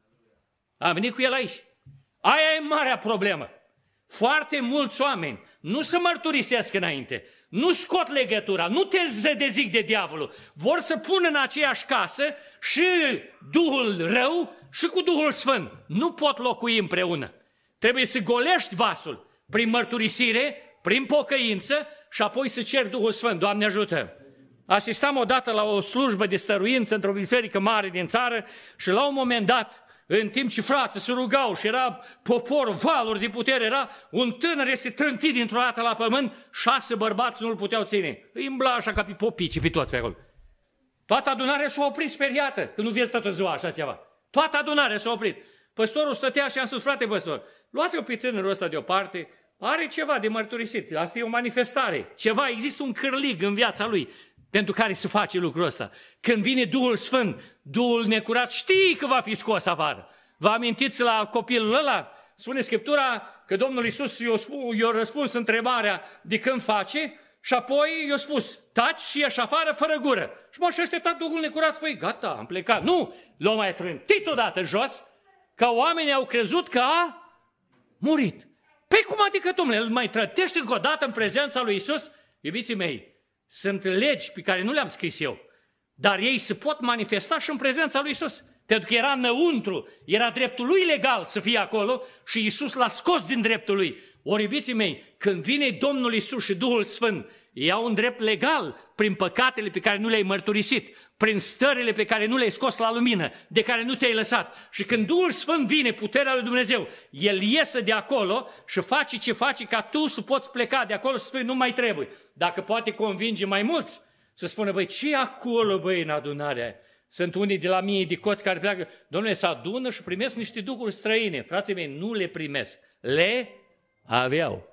S1: Am venit cu el aici. Aia e marea problemă. Foarte mulți oameni nu se mărturisesc înainte, nu scot legătura, nu te zădezic de diavolul. Vor să pună în aceeași casă și Duhul rău și cu Duhul Sfânt. Nu pot locui împreună. Trebuie să golești vasul prin mărturisire, prin pocăință și apoi să ceri Duhul Sfânt. Doamne ajută! Asistam odată la o slujbă de stăruință într-o biserică mare din țară și la un moment dat, în timp ce frații se rugau și era popor, valuri de putere, era un tânăr este trântit dintr-o dată la pământ, șase bărbați nu-l puteau ține. Îi îmbla așa ca pe popici, pe toți pe acolo. Toată adunarea s-a oprit speriată, că nu vezi toată ziua așa ceva. Toată adunarea s-a oprit. Păstorul stătea și am spus, frate păstor, luați-o pe tânărul ăsta deoparte, are ceva de mărturisit, asta e o manifestare, ceva, există un cârlig în viața lui pentru care se face lucrul ăsta. Când vine Duhul Sfânt, Duhul necurat, știi că va fi scos afară. Vă amintiți la copilul ăla? Spune Scriptura că Domnul Iisus i-a răspuns întrebarea de când face și apoi i-a spus, taci și ieși afară fără gură. Și m-a așteptat Duhul necurat, spui, gata, am plecat. Nu, l-a mai trântit odată jos, că oamenii au crezut că a murit. Păi cum adică, domnule, îl mai trătești încă o dată în prezența lui Iisus? Iubiții mei, sunt legi pe care nu le-am scris eu, dar ei se pot manifesta și în prezența lui Iisus. Pentru că era înăuntru, era dreptul lui legal să fie acolo și Iisus l-a scos din dreptul lui. Ori, iubiții mei, când vine Domnul Iisus și Duhul Sfânt, ia un drept legal prin păcatele pe care nu le-ai mărturisit, prin stările pe care nu le-ai scos la lumină, de care nu te-ai lăsat. Și când Duhul Sfânt vine, puterea lui Dumnezeu, El iese de acolo și face ce face ca tu să poți pleca de acolo și să spui, nu mai trebuie. Dacă poate convinge mai mulți, să spună, băi, ce e acolo, băi, în adunarea aia? Sunt unii de la mii de coți care pleacă, domnule, se adună și primesc niște duhuri străine. Frații mei, nu le primesc. Le aveau.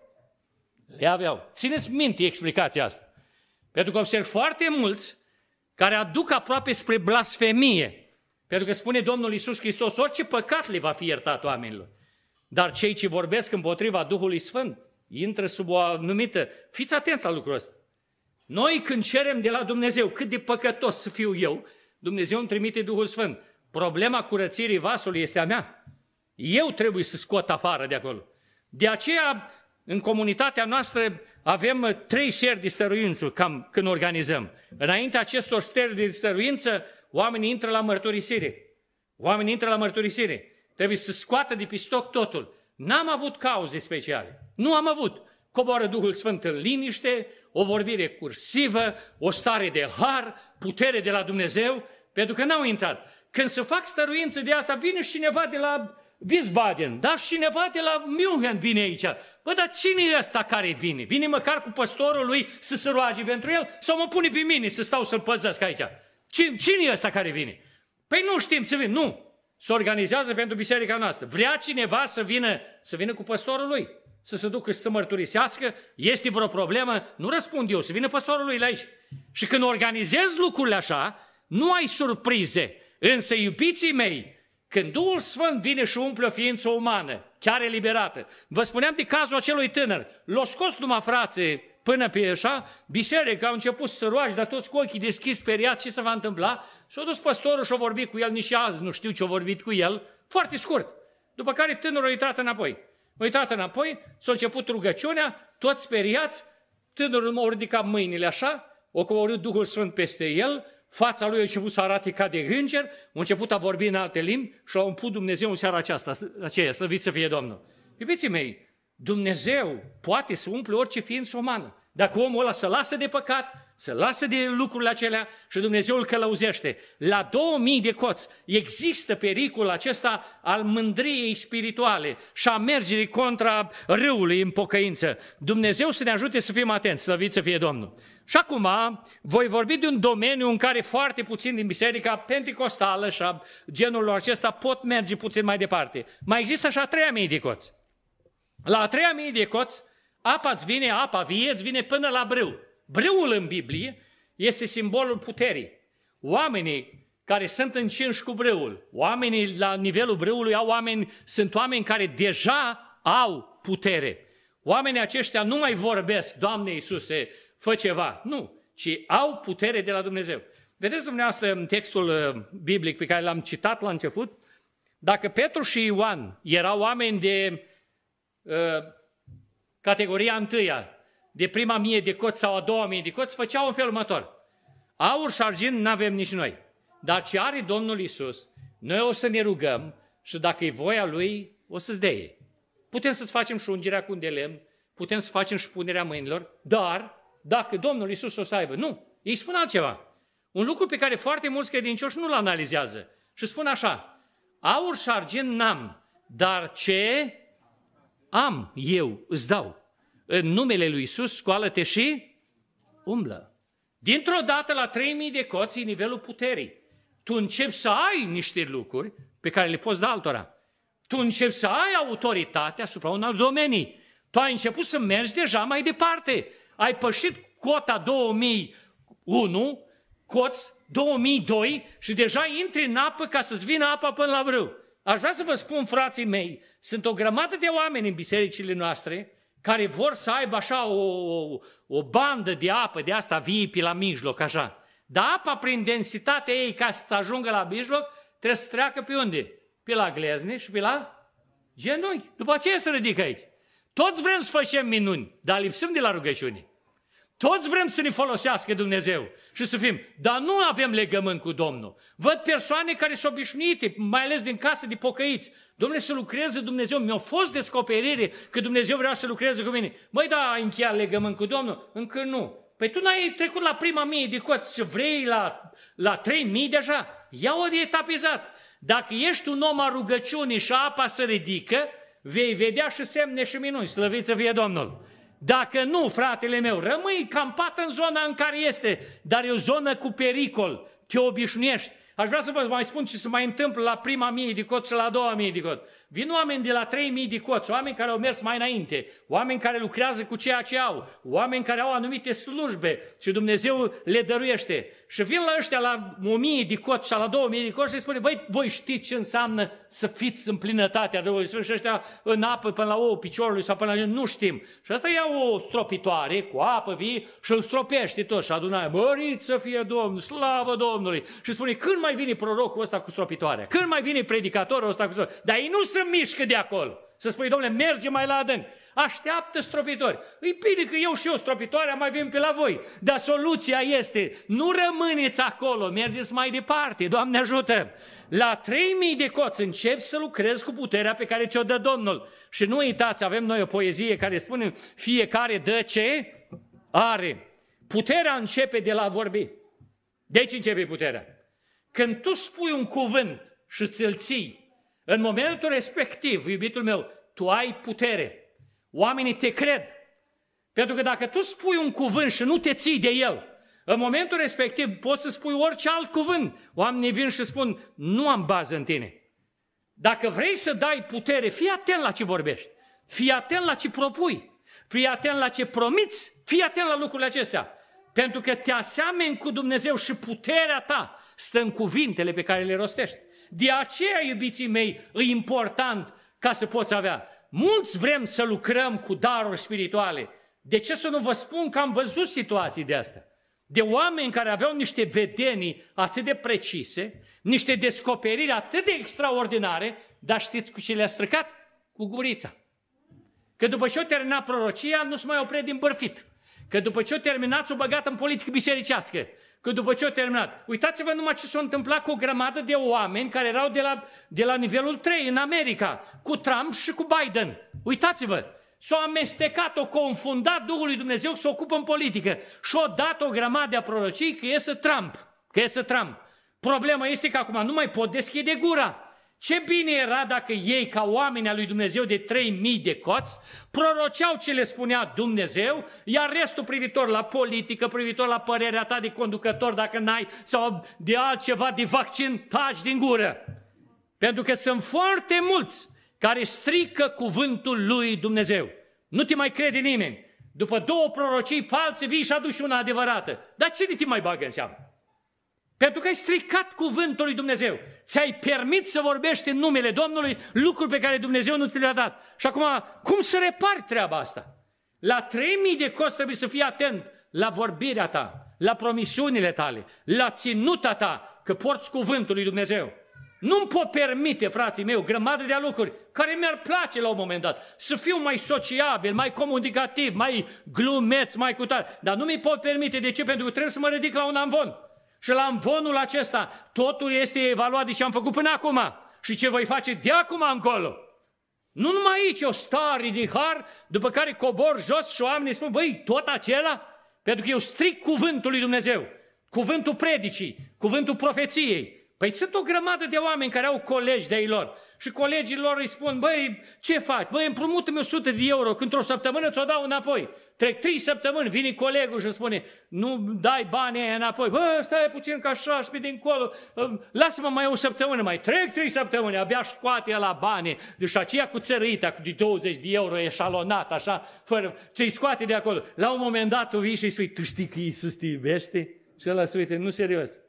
S1: Le aveau. Țineți minte explicația asta. Pentru că observ foarte mulți care aduc aproape spre blasfemie. Pentru că spune Domnul Iisus Hristos, orice păcat le va fi iertat oamenilor. Dar cei ce vorbesc împotriva Duhului Sfânt intră sub o anumită... Fiți atenți la lucrul ăsta. Noi când cerem de la Dumnezeu cât de păcătos să fiu eu, Dumnezeu îmi trimite Duhul Sfânt. Problema curățirii vasului este a mea. Eu trebuie să scot afară de acolo. De aceea în comunitatea noastră avem trei seri de stăruință cam când organizăm. Înaintea acestor steri de stăruință, oamenii intră la mărturisire. Oamenii intră la mărturisire. Trebuie să scoată de pe stoc totul. N-am avut cauze speciale. Nu am avut. Coboară Duhul Sfânt în liniște, o vorbire cursivă, o stare de har, putere de la Dumnezeu, pentru că n-au intrat. Când se fac stăruință de asta, vine și cineva de la Wiesbaden, dar și cineva de la München vine aici. Bă, dar cine e ăsta care vine? Vine măcar cu păstorul lui să se roage pentru el sau mă pune pe mine să stau să-l păzesc aici? Cine, cine e ăsta care vine? Păi nu știm să vină. Nu. Se organizează pentru biserica noastră. Vrea cineva să vină, să vină cu păstorul lui, să se ducă și să mărturisească? Este vreo problemă? Nu răspund eu, să vină păstorul lui la aici. Și când organizezi lucrurile așa, nu ai surprize. Însă, iubiții mei, când Duhul Sfânt vine și umple o ființă umană, chiar eliberată, vă spuneam de cazul acelui tânăr, l-a scos numai frațe până pe așa, biserica a început să se roage, dar toți cu ochii deschiși, speriați, ce se va întâmpla? Și-a dus păstorul și-a vorbit cu el, nici azi nu știu ce-a vorbit cu el, foarte scurt. După care tânărul a uitat înapoi. A uitat înapoi, s-a început rugăciunea, toți speriați, tânărul m-a ridicat mâinile așa, o coborât Duhul Sfânt peste el, fața lui a început să arate ca de înger, a început a vorbi în alte limbi și a umplut Dumnezeu în seara aceasta, aceea, slăvit să fie Domnul. Iubiții mei, Dumnezeu poate să umple orice ființă umană. Dacă omul ăla se lasă de păcat, se lasă de lucrurile acelea și Dumnezeu îl călăuzește. La două mii de coți există pericolul acesta al mândriei spirituale și a mergerii contra râului în pocăință. Dumnezeu să ne ajute să fim atenți, slăvit să fie Domnul. Și acum voi vorbi de un domeniu în care foarte puțin din biserica penticostală și a genului acesta pot merge puțin mai departe. Mai există așa a treia mie de coți. La a treia mie de coți, apa îți vine, apa vie îți vine până la brâu. Brâul în Biblie este simbolul puterii. Oamenii care sunt încinși cu brâul, oamenii la nivelul brâului au oameni, sunt oameni care deja au putere. Oamenii aceștia nu mai vorbesc, Doamne Iisuse, fă ceva. Nu, ci au putere de la Dumnezeu. Vedeți dumneavoastră în textul biblic pe care l-am citat la început, dacă Petru și Ioan erau oameni de uh, categoria întâia, de prima mie de coți sau a doua mie de coți, făceau în felul următor. Aur și argint n-avem nici noi, dar ce are Domnul Iisus, noi o să ne rugăm și dacă e voia Lui, o să-ți dea ei. Putem să-ți facem și ungerea cu un de lemn, putem să facem și punerea mâinilor, dar dacă Domnul Iisus o să aibă, nu, ei spun altceva. Un lucru pe care foarte mulți credincioși nu-l analizează și spun așa, aur și argint n-am, dar ce am eu îți dau. În numele lui Iisus, scoală-te și umblă. Dintr-o dată la trei mii de coți e nivelul puterii. Tu începi să ai niște lucruri pe care le poți da altora. Tu începi să ai autoritate asupra unor domenii. Tu ai început să mergi deja mai departe. Ai pășit cota două mii unu, coți două mii doi și deja intri în apă ca să-ți vină apa până la brâu. Aș vrea să vă spun, frații mei, sunt o grămadă de oameni în bisericile noastre care vor să aibă așa o, o, o bandă de apă de asta vie pe la mijloc, așa. Dar apa, prin densitatea ei, ca să ajungă la mijloc, trebuie să treacă pe unde? Pe la glezne și pe la genunchi. După aceea se ridică aici. Toți vrem să facem minuni, dar lipsim de la rugăciune. Toți vrem să ne folosească Dumnezeu și să fim, dar nu avem legământ cu Domnul. Văd persoane care sunt obișnuite, mai ales din casă de pocăiți. Dom'le, să lucreze Dumnezeu. Mi-a fost descoperire că Dumnezeu vrea să lucreze cu mine. Măi, da, ai încheiat legământ cu Domnul? Încă nu. Păi tu n-ai trecut la prima mie de coți și vrei la, la trei mii deja? Ia-o de etapizat. Dacă ești un om a rugăciunii și apa se ridică, vei vedea și semne și minuni. Slăvit să fie Domnul. Dacă nu, fratele meu, rămâi campat în zona în care este, dar e o zonă cu pericol, te obișnuiești. Aș vrea să vă mai spun ce se mai întâmplă la prima mie de coți și la a doua mie de coți. Vin oameni de la trei mii de coți, oameni care au mers mai înainte, oameni care lucrează cu ceea ce au, oameni care au anumite slujbe și Dumnezeu le dăruiește. Și vin la ăștia la o mie de coți și la două mii de coți și spune, băi, voi știți ce înseamnă să fiți în plinătatea Duhului Sfânt și ăștia în apă până la ouă piciorului sau până la nu știm. Și asta ia o stropitoare cu apă vie și îl stropește tot și adunarea, mărit să fie Domnul, slavă Domnului. Și spune, când mai vine prorocul ăsta cu stropitoarea? Când mai vine predicatorul ăsta cu stropitoarea? Dar ei nu se mișcă de acolo. Să spui, domnule, merge mai la adânc. Așteaptă stropitori. E bine că eu și eu stropitoare mai vin pe la voi. Dar soluția este, nu rămâneți acolo, mergeți mai departe. Doamne ajută! La trei mii de coți începi să lucrezi cu puterea pe care ți-o dă Domnul. Și nu uitați, avem noi o poezie care spune, fiecare dă ce are. Puterea începe de la vorbi. Deci începe puterea. Când tu spui un cuvânt și ți-l ții, în momentul respectiv, iubitul meu, tu ai putere. Oamenii te cred. Pentru că dacă tu spui un cuvânt și nu te ții de el, în momentul respectiv poți să spui orice alt cuvânt. Oamenii vin și spun, nu am bază în tine. Dacă vrei să dai putere, fii atent la ce vorbești. Fii atent la ce propui. Fii atent la ce promiți. Fii atent la lucrurile acestea. Pentru că te asemeni cu Dumnezeu și puterea ta stă în cuvintele pe care le rostești. De aceea, iubiții mei, e important ca să poți avea. Mulți vrem să lucrăm cu daruri spirituale. De ce să nu vă spun că am văzut situații de astea? De oameni care aveau niște vedenii atât de precise, niște descoperiri atât de extraordinare, dar știți cu ce le-a stricat? Cu gurița. Că după ce o terminat prorocia, nu se mai oprea din bărfit. Că după ce o terminat, s-o băgat în politică bisericească. Că după ce o terminat, uitați-vă numai ce s-a întâmplat cu o grămadă de oameni care erau de la, de la nivelul trei în America, cu Trump și cu Biden. Uitați-vă, s-a amestecat, o confundat Duhul lui Dumnezeu să se ocupă în politică și a dat o grămadă de prorocii că iese Trump, că iese Trump. Problema este că acum nu mai pot deschide gura. Ce bine era dacă ei, ca oamenii al lui Dumnezeu de trei mii de coți, proroceau ce le spunea Dumnezeu, iar restul privitor la politică, privitor la părerea ta de conducător, dacă n-ai, sau de altceva, de vaccin, taci din gură. Pentru că sunt foarte mulți care strică cuvântul lui Dumnezeu. Nu te mai crede nimeni. După două prorocii false vii și aduci una adevărată. Dar cine te mai bagă în seamă? Pentru că ai stricat cuvântul lui Dumnezeu. Ți-ai permis să vorbești în numele Domnului lucruri pe care Dumnezeu nu ți le-a dat. Și acum, cum să repari treaba asta? La trei mii de coți trebuie să fii atent la vorbirea ta, la promisiunile tale, la ținuta ta, că porți cuvântul lui Dumnezeu. Nu-mi pot permite, frații mei, o grămadă de lucruri care mi-ar place la un moment dat, să fiu mai sociabil, mai comunicativ, mai glumeț, mai cutat. Dar nu mi pot permite. De ce? Pentru că trebuie să mă ridic la un amvon. Și la amvonul acesta totul este evaluat de ce am făcut până acum și ce voi face de acum încolo. Nu numai aici o stare de har, după care cobor jos și oamenii spun, băi, tot acela? Pentru că eu stric cuvântul lui Dumnezeu, cuvântul predicii, cuvântul profeției. Păi sunt o grămadă de oameni care au colegi de-ai lor și colegii lor îi spun, băi, ce faci? Băi, împrumută-mi o sută de euro, când într-o săptămână ți-o dau înapoi. Trec trei săptămâni, vine colegul și spune, nu dai banii aia înapoi. Bă, stai puțin că așa și pe dincolo, lasă-mă mai o săptămână, mai trec trei săptămâni, abia scoate la bani. Deci aceea cu țărâita, cu de douăzeci de euro eșalonat, așa, fără, ce-i scoate de acolo. La un moment dat tu vii și îi spui, tu știi că Iisus te iubește? Și ăla se uite, nu serios.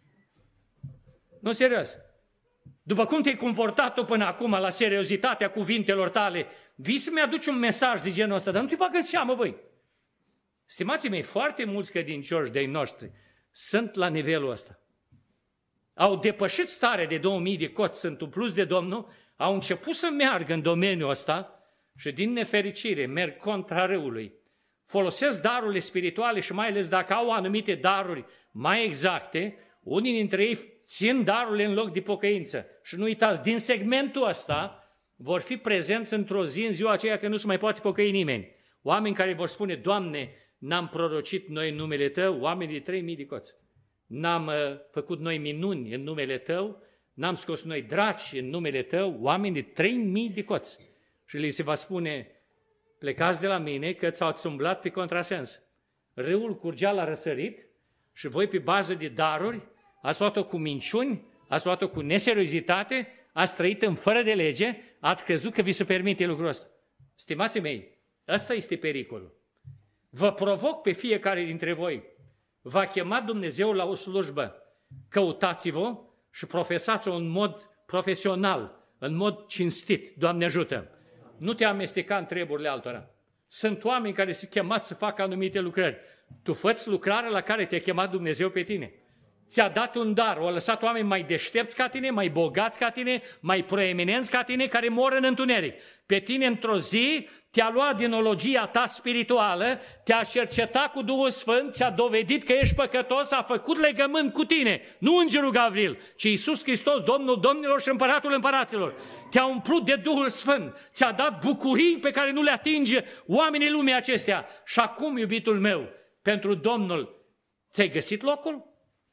S1: Nu serios. După cum te-ai comportat tu până acum la seriozitatea cuvintelor tale, vii să-mi aduci un mesaj de genul ăsta, dar nu te bagă în seamă, băi. Stimații mei, foarte mulți credincioși de-ai noștri sunt la nivelul ăsta. Au depășit starea de două mii de coți, sunt umpluți de Domnul, au început să meargă în domeniul ăsta și din nefericire merg contra râului. Folosesc darurile spirituale și mai ales dacă au anumite daruri mai exacte, unii dintre ei țin darurile în loc de pocăință. Și nu uitați, din segmentul ăsta vor fi prezenți într-o zi, în ziua aceea că nu se mai poate pocăi nimeni. Oameni care vor spune, Doamne, n-am prorocit noi în numele Tău, oameni de trei mii de coți. N-am uh, făcut noi minuni în numele Tău, n-am scos noi draci în numele Tău, oameni de trei mii de coți. Și li se va spune, plecați de la mine că ți-ați umblat pe contrasens. Râul curgea la răsărit și voi pe bază de daruri ați luat-o cu minciuni, ați luat-o cu neseriozitate, ați trăit în fără de lege, ați crezut că vi se permite lucrul ăsta. Stimații mei, ăsta este pericolul. Vă provoc pe fiecare dintre voi. V-a chemat Dumnezeu la o slujbă. Căutați-vă și profesați-o în mod profesional, în mod cinstit. Doamne ajută! Nu te amesteca în treburile altora. Sunt oameni care se chemați să facă anumite lucrări. Tu fă-ți lucrarea la care te-a chemat Dumnezeu pe tine. ți-a dat un dar, o lăsat oameni mai deștepți ca tine, mai bogați ca tine, mai proeminenți ca tine, care mor în întuneric. Pe tine într-o zi te-a luat din ologia ta spirituală, te-a cercetat cu Duhul Sfânt, ți-a dovedit că ești păcătos, a făcut legământ cu tine, nu Îngerul Gavril, ci Iisus Hristos, Domnul Domnilor și Împăratul Împăraților. Te-a umplut de Duhul Sfânt, ți-a dat bucurii pe care nu le atinge oamenii lumii acestea. Și acum, iubitul meu, pentru Domnul, ți-ai găsit locul?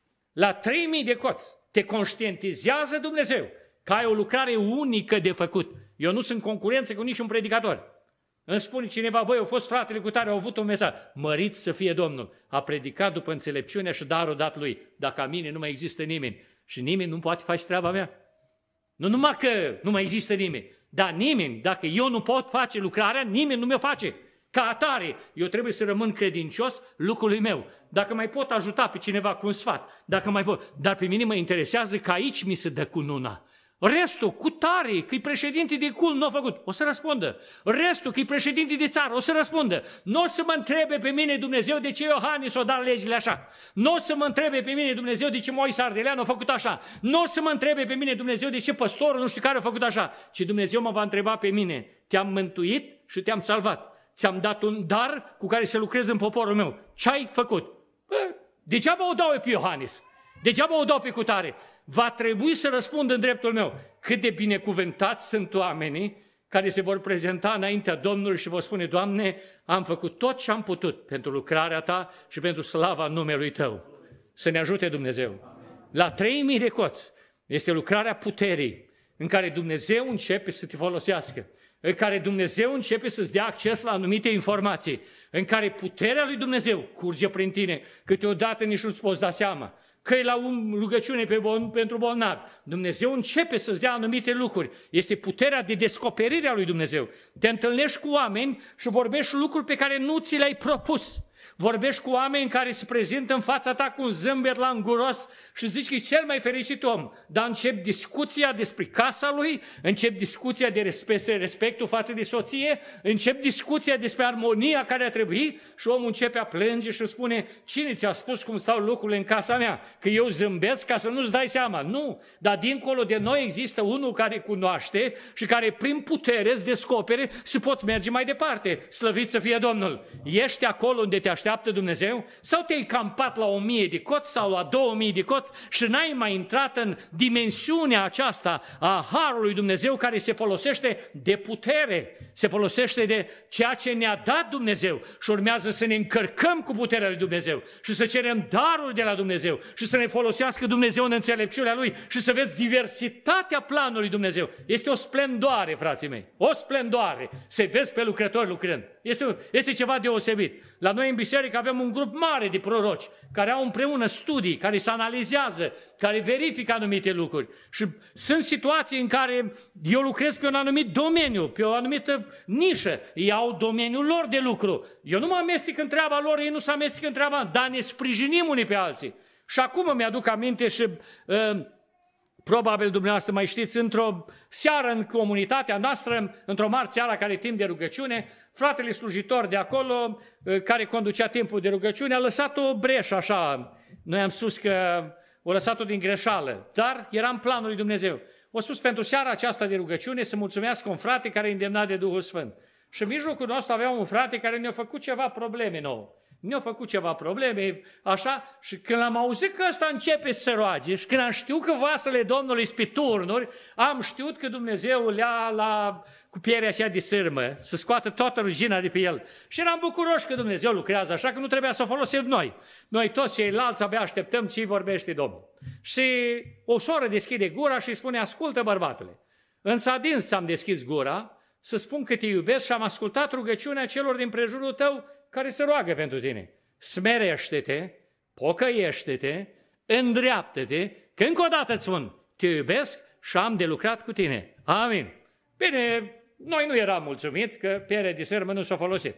S1: La trei mii de coți te conștientizează Dumnezeu că ai o lucrare unică de făcut. Eu nu sunt concurență cu niciun predicator. Îmi spune cineva, băi, au fost fratele cu tare, au avut un mesaj. Mărit să fie Domnul. A predicat după înțelepciunea și darul dat lui. Dacă a mine nu mai există nimeni și nimeni nu poate face treaba mea. Nu numai că nu mai există nimeni, dar nimeni, dacă eu nu pot face lucrarea, nimeni nu mi-o face. Ca atare, eu trebuie să rămân credincios lucrului meu. Dacă mai pot ajuta pe cineva cu un sfat, dacă mai pot, dar pe mine mă interesează că aici mi se dă cununa. Restul, cu tare, că-i președinte de cult, nu a făcut, o să răspundă. Restul, că-i președinte de țară, o să răspundă. Nu o să mă întrebe pe mine Dumnezeu de ce Iohannis o dat legile așa. Nu o să mă întrebe pe mine Dumnezeu de ce Moise Ardeleanu a făcut așa. Nu o să mă întrebe pe mine Dumnezeu de ce păstorul nu știu care a făcut așa. Ci Dumnezeu mă va întreba pe mine, te-am mântuit și te-am salvat. Ți-am dat un dar cu care să lucrez în poporul meu. Ce ai făcut? Bă, degeaba o dau pe Iohannis. Degeaba o dau pe cutare. Va trebui să răspund în dreptul meu. Cât de binecuvântați sunt oamenii care se vor prezenta înaintea Domnului și vor spune, Doamne, am făcut tot ce am putut pentru lucrarea Ta și pentru slava numelui Tău. Să ne ajute Dumnezeu. La trei mii de coți este lucrarea puterii în care Dumnezeu începe să te folosească, în care Dumnezeu începe să-ți dea acces la anumite informații, în care puterea lui Dumnezeu curge prin tine, câteodată nici nu-ți poți da seama, că e la un rugăciune pe bol, pentru bolnav. Dumnezeu începe să-ți dea anumite lucruri. Este puterea de descoperire a lui Dumnezeu. Te întâlnești cu oameni și vorbești lucruri pe care nu ți le-ai propus. Vorbești cu oameni care se prezintă în fața ta cu un zâmbet la înguros și zici că e cel mai fericit om. Dar încep discuția despre casa lui, încep discuția de respect, respectul față de soție, încep discuția despre armonia care a trebuit și omul începe a plânge și spune, cine ți-a spus cum stau lucrurile în casa mea? Că eu zâmbesc ca să nu-ți dai seama. Nu, dar dincolo de noi există unul care cunoaște și care prin putere îți descopere și poți merge mai departe. Slăvit să fie Domnul! Ești acolo unde te așteaptă Dumnezeu? Sau te-ai campat la o mie de coți sau la două mii de coți și n-ai mai intrat în dimensiunea aceasta a Harului Dumnezeu care se folosește de putere, se folosește de ceea ce ne-a dat Dumnezeu și urmează să ne încărcăm cu puterea lui Dumnezeu și să cerem darul de la Dumnezeu și să ne folosească Dumnezeu în înțelepciunea Lui și să vezi diversitatea planului Dumnezeu. Este o splendoare, frații mei, o splendoare să vezi pe lucrători lucrând. Este, este ceva deosebit. La noi în biserică avem un grup mare de proroci care au împreună studii, care se analizează, care verifică anumite lucruri. Și sunt situații în care eu lucrez pe un anumit domeniu, pe o anumită nișă. Ei au domeniul lor de lucru. Eu nu mă amestec în treaba lor, ei nu se amestec în treaba mea, dar ne sprijinim unii pe alții. Și acum îmi aduc aminte și... Uh, Probabil dumneavoastră mai știți, într-o seară în comunitatea noastră, într-o marți-seară care timp de rugăciune, fratele slujitor de acolo, care conducea timpul de rugăciune, a lăsat o breșă așa. Noi am spus că a lăsat-o din greșeală, dar era în planul lui Dumnezeu. A spus pentru seara aceasta de rugăciune să mulțumească un frate care e îndemnat de Duhul Sfânt. Și în mijlocul nostru avea un frate care ne-a făcut ceva probleme nouă. Ne-au făcut ceva probleme, așa, și când am auzit că ăsta începe să roage și când am știut că vasele Domnului sunt pe turnuri, am știut că Dumnezeu le-a la, cu pierea așa de sârmă, să scoată toată rugina de pe el. Și eram bucuroși că Dumnezeu lucrează așa, că nu trebuia să o folosim noi. Noi toți ceilalți abia așteptăm ce vorbește Domnul. Și o soră deschide gura și îi spune, ascultă bărbatule, însă adins ți-am deschis gura să spun că te iubesc și am ascultat rugăciunea celor din prejurul tău care se roagă pentru tine. Smerește-te, pocăiește-te, îndreaptă-te, că încă o dată îți spun, te iubesc și am de lucrat cu tine. Amin. Bine, noi nu eram mulțumiți că pierea de sârmă nu s-a folosit.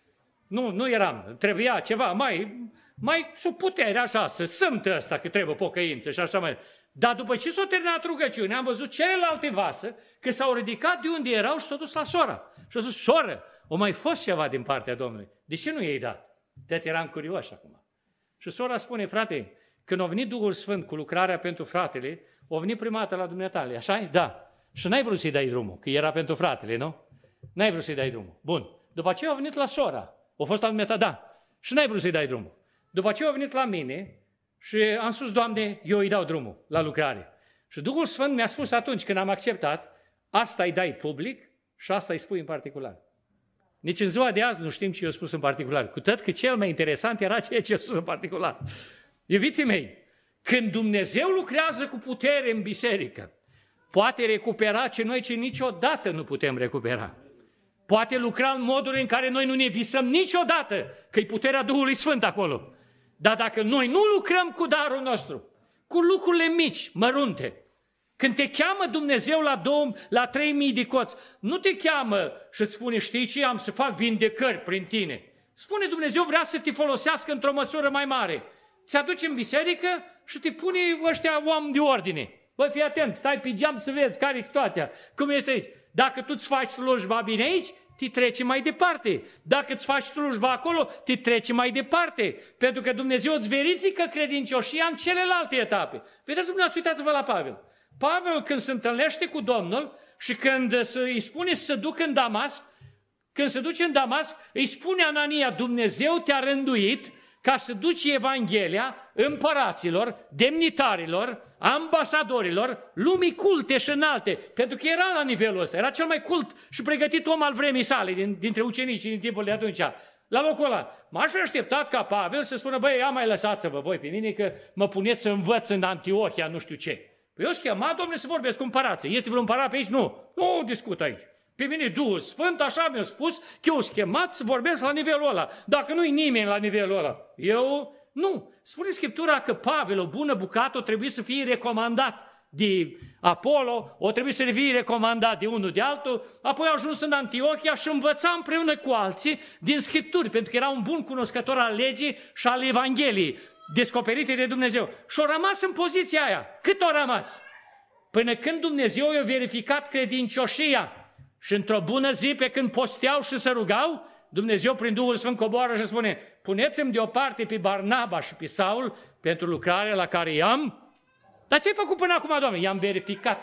S1: Nu, nu eram. Trebuia ceva mai, mai sub putere, așa, să sunt ăsta că trebuie pocăință și așa mai. Dar după ce s-a terminat rugăciunea, am văzut celelalte vase că s-au ridicat de unde erau și s-au dus la sora. Și au zis, soră, o mai fost ceva din partea Domnului. De ce nu i-ai dat? De-aia eram curios acum. Și sora spune, frate, când a venit Duhul Sfânt cu lucrarea pentru fratele, a venit prima dată la dumneatale, așa-i? Da. Și n-ai vrut să-i dai drumul, că era pentru fratele, nu? N-ai vrut să-i dai drumul. Bun. După aceea a venit la sora. A fost la dumneata, da. Și n-ai vrut să-i dai drumul. După aceea a venit la mine și am spus, Doamne, eu îi dau drumul la lucrare. Și Duhul Sfânt mi-a spus atunci când am acceptat, asta îi dai public și asta îi spui în particular. Nici în ziua de azi nu știm ce i-a spus în particular, cu tot că cel mai interesant era ceea ce i-a spus în particular. Iubiții mei, când Dumnezeu lucrează cu putere în biserică, poate recupera ce noi ce niciodată nu putem recupera. Poate lucra în moduri în care noi nu ne visăm niciodată că e puterea Duhului Sfânt acolo. Dar dacă noi nu lucrăm cu darul nostru, cu lucrurile mici, mărunte, când te cheamă Dumnezeu la, două, la trei mii de coți, nu te cheamă și îți spune, știi ce, am să fac vindecări prin tine. Spune, Dumnezeu vrea să te folosească într-o măsură mai mare. Ți aduci în biserică și te pune ăștia oameni de ordine. Băi, fii atent, stai pe geam să vezi care e situația, cum este aici. Dacă tu îți faci slujba bine aici, te treci mai departe. Dacă îți faci slujba acolo, te treci mai departe. Pentru că Dumnezeu îți verifică credincioșia în celelalte etape. Vedeți, dumneavoastră, uitați-vă la Pavel. Pavel, când se întâlnește cu Domnul și când îi spune să se ducă în Damasc, când se duce în Damasc, îi spune Anania, Dumnezeu te-a rânduit ca să duci Evanghelia împăraților, demnitarilor, ambasadorilor, lumii culte și înalte, pentru că era la nivelul ăsta, era cel mai cult și pregătit om al vremii sale, din, dintre ucenicii din timpul de atunci. La locul ăla, m-aș fi așteptat ca Pavel să spună, băi, ia mai lăsați-vă voi pe mine că mă puneți să învăț în Antiohia, nu știu ce. Păi eu sunt chemat, Dom'le, să vorbesc cu împărații. Este vreun împărat pe aici? Nu. Nu discut aici. Pe mine Duhul Sfânt așa mi-a spus că eu sunt chemat să vorbesc la nivelul ăla. Dacă nu-i nimeni la nivelul ăla, eu nu. Spune Scriptura că Pavel, o bună bucată, o trebuie să fie recomandat de Apollo, o trebuie să fie recomandat de unul de altul, apoi a ajuns în Antiohia și învăța împreună cu alții din Scripturi, pentru că era un bun cunoscător al legii și al Evangheliei descoperite de Dumnezeu. Și-a rămas în poziția aia. Cât a rămas? Până când Dumnezeu i-a verificat credincioșia și într-o bună zi, pe când posteau și se rugau, Dumnezeu prin Duhul Sfânt coboară și spune, puneți-mi deoparte pe Barnaba și pe Saul pentru lucrarea la care i-am. Dar ce ai făcut până acum, Doamne? I-am verificat.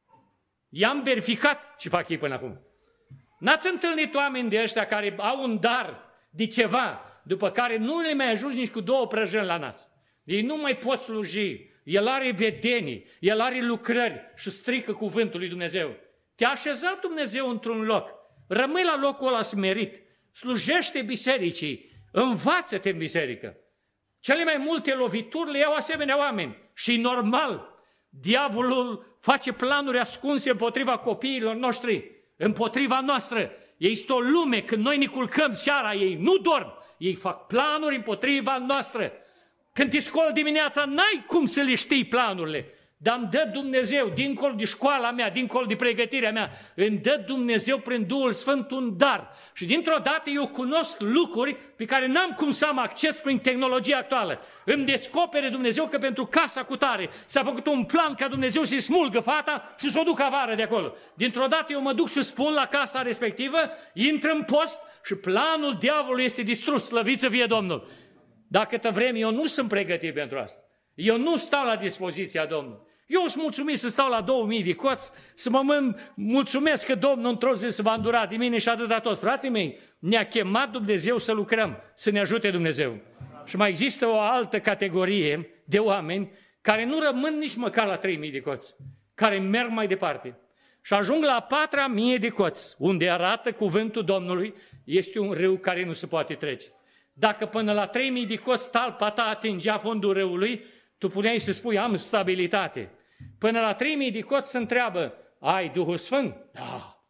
S1: I-am verificat ce fac ei până acum. N-ați întâlnit oameni de ăștia care au un dar de ceva, după care nu le mai ajungi nici cu două prăjăni la nas. Ei nu mai pot sluji. El are vedenii, el are lucrări și strică cuvântul lui Dumnezeu. Te-a așezat Dumnezeu într-un loc. Rămâi la locul ăla smerit. Slujește bisericii. Învață-te în biserică. Cele mai multe lovituri le iau asemenea oameni. Și normal, diavolul face planuri ascunse împotriva copiilor noștri, împotriva noastră. Este o lume, când noi ne culcăm seara, ei nu dorm. Ei fac planuri împotriva noastră. Când te scoli dimineața, n-ai cum să le știi planurile. Dar îmi dă Dumnezeu, dincolo de școala mea, dincolo de pregătirea mea, îmi dă Dumnezeu prin Duhul Sfânt un dar. Și dintr-o dată eu cunosc lucruri pe care n-am cum să am acces prin tehnologia actuală. Îmi descopere Dumnezeu că pentru casa cutare s-a făcut un plan ca Dumnezeu să-i smulgă fata și să o ducă afară de acolo. Dintr-o dată eu mă duc și spun la casa respectivă, intră în post și planul diavolului este distrus, slăvit să fie Domnul. Dacă câtă vreme eu nu sunt pregătit pentru asta. Eu nu stau la dispoziția Domnului. Eu sunt mulțumit să stau la două mii de coți, să mă mulțumesc că Domnul într-o zi se va îndura de mine și atâta toți. Frații mei, ne-a chemat Dumnezeu să lucrăm, să ne ajute Dumnezeu. Și mai există o altă categorie de oameni care nu rămân nici măcar la trei mii de coți, care merg mai departe și ajung la patru mii de coți, unde arată cuvântul Domnului, este un râu care nu se poate trece. Dacă până la trei mii de coți talpa ta atingea fondul râului, tu puneai să spui, am stabilitate. Până la trei mii de coți se întreabă, ai Duhul Sfânt? Da.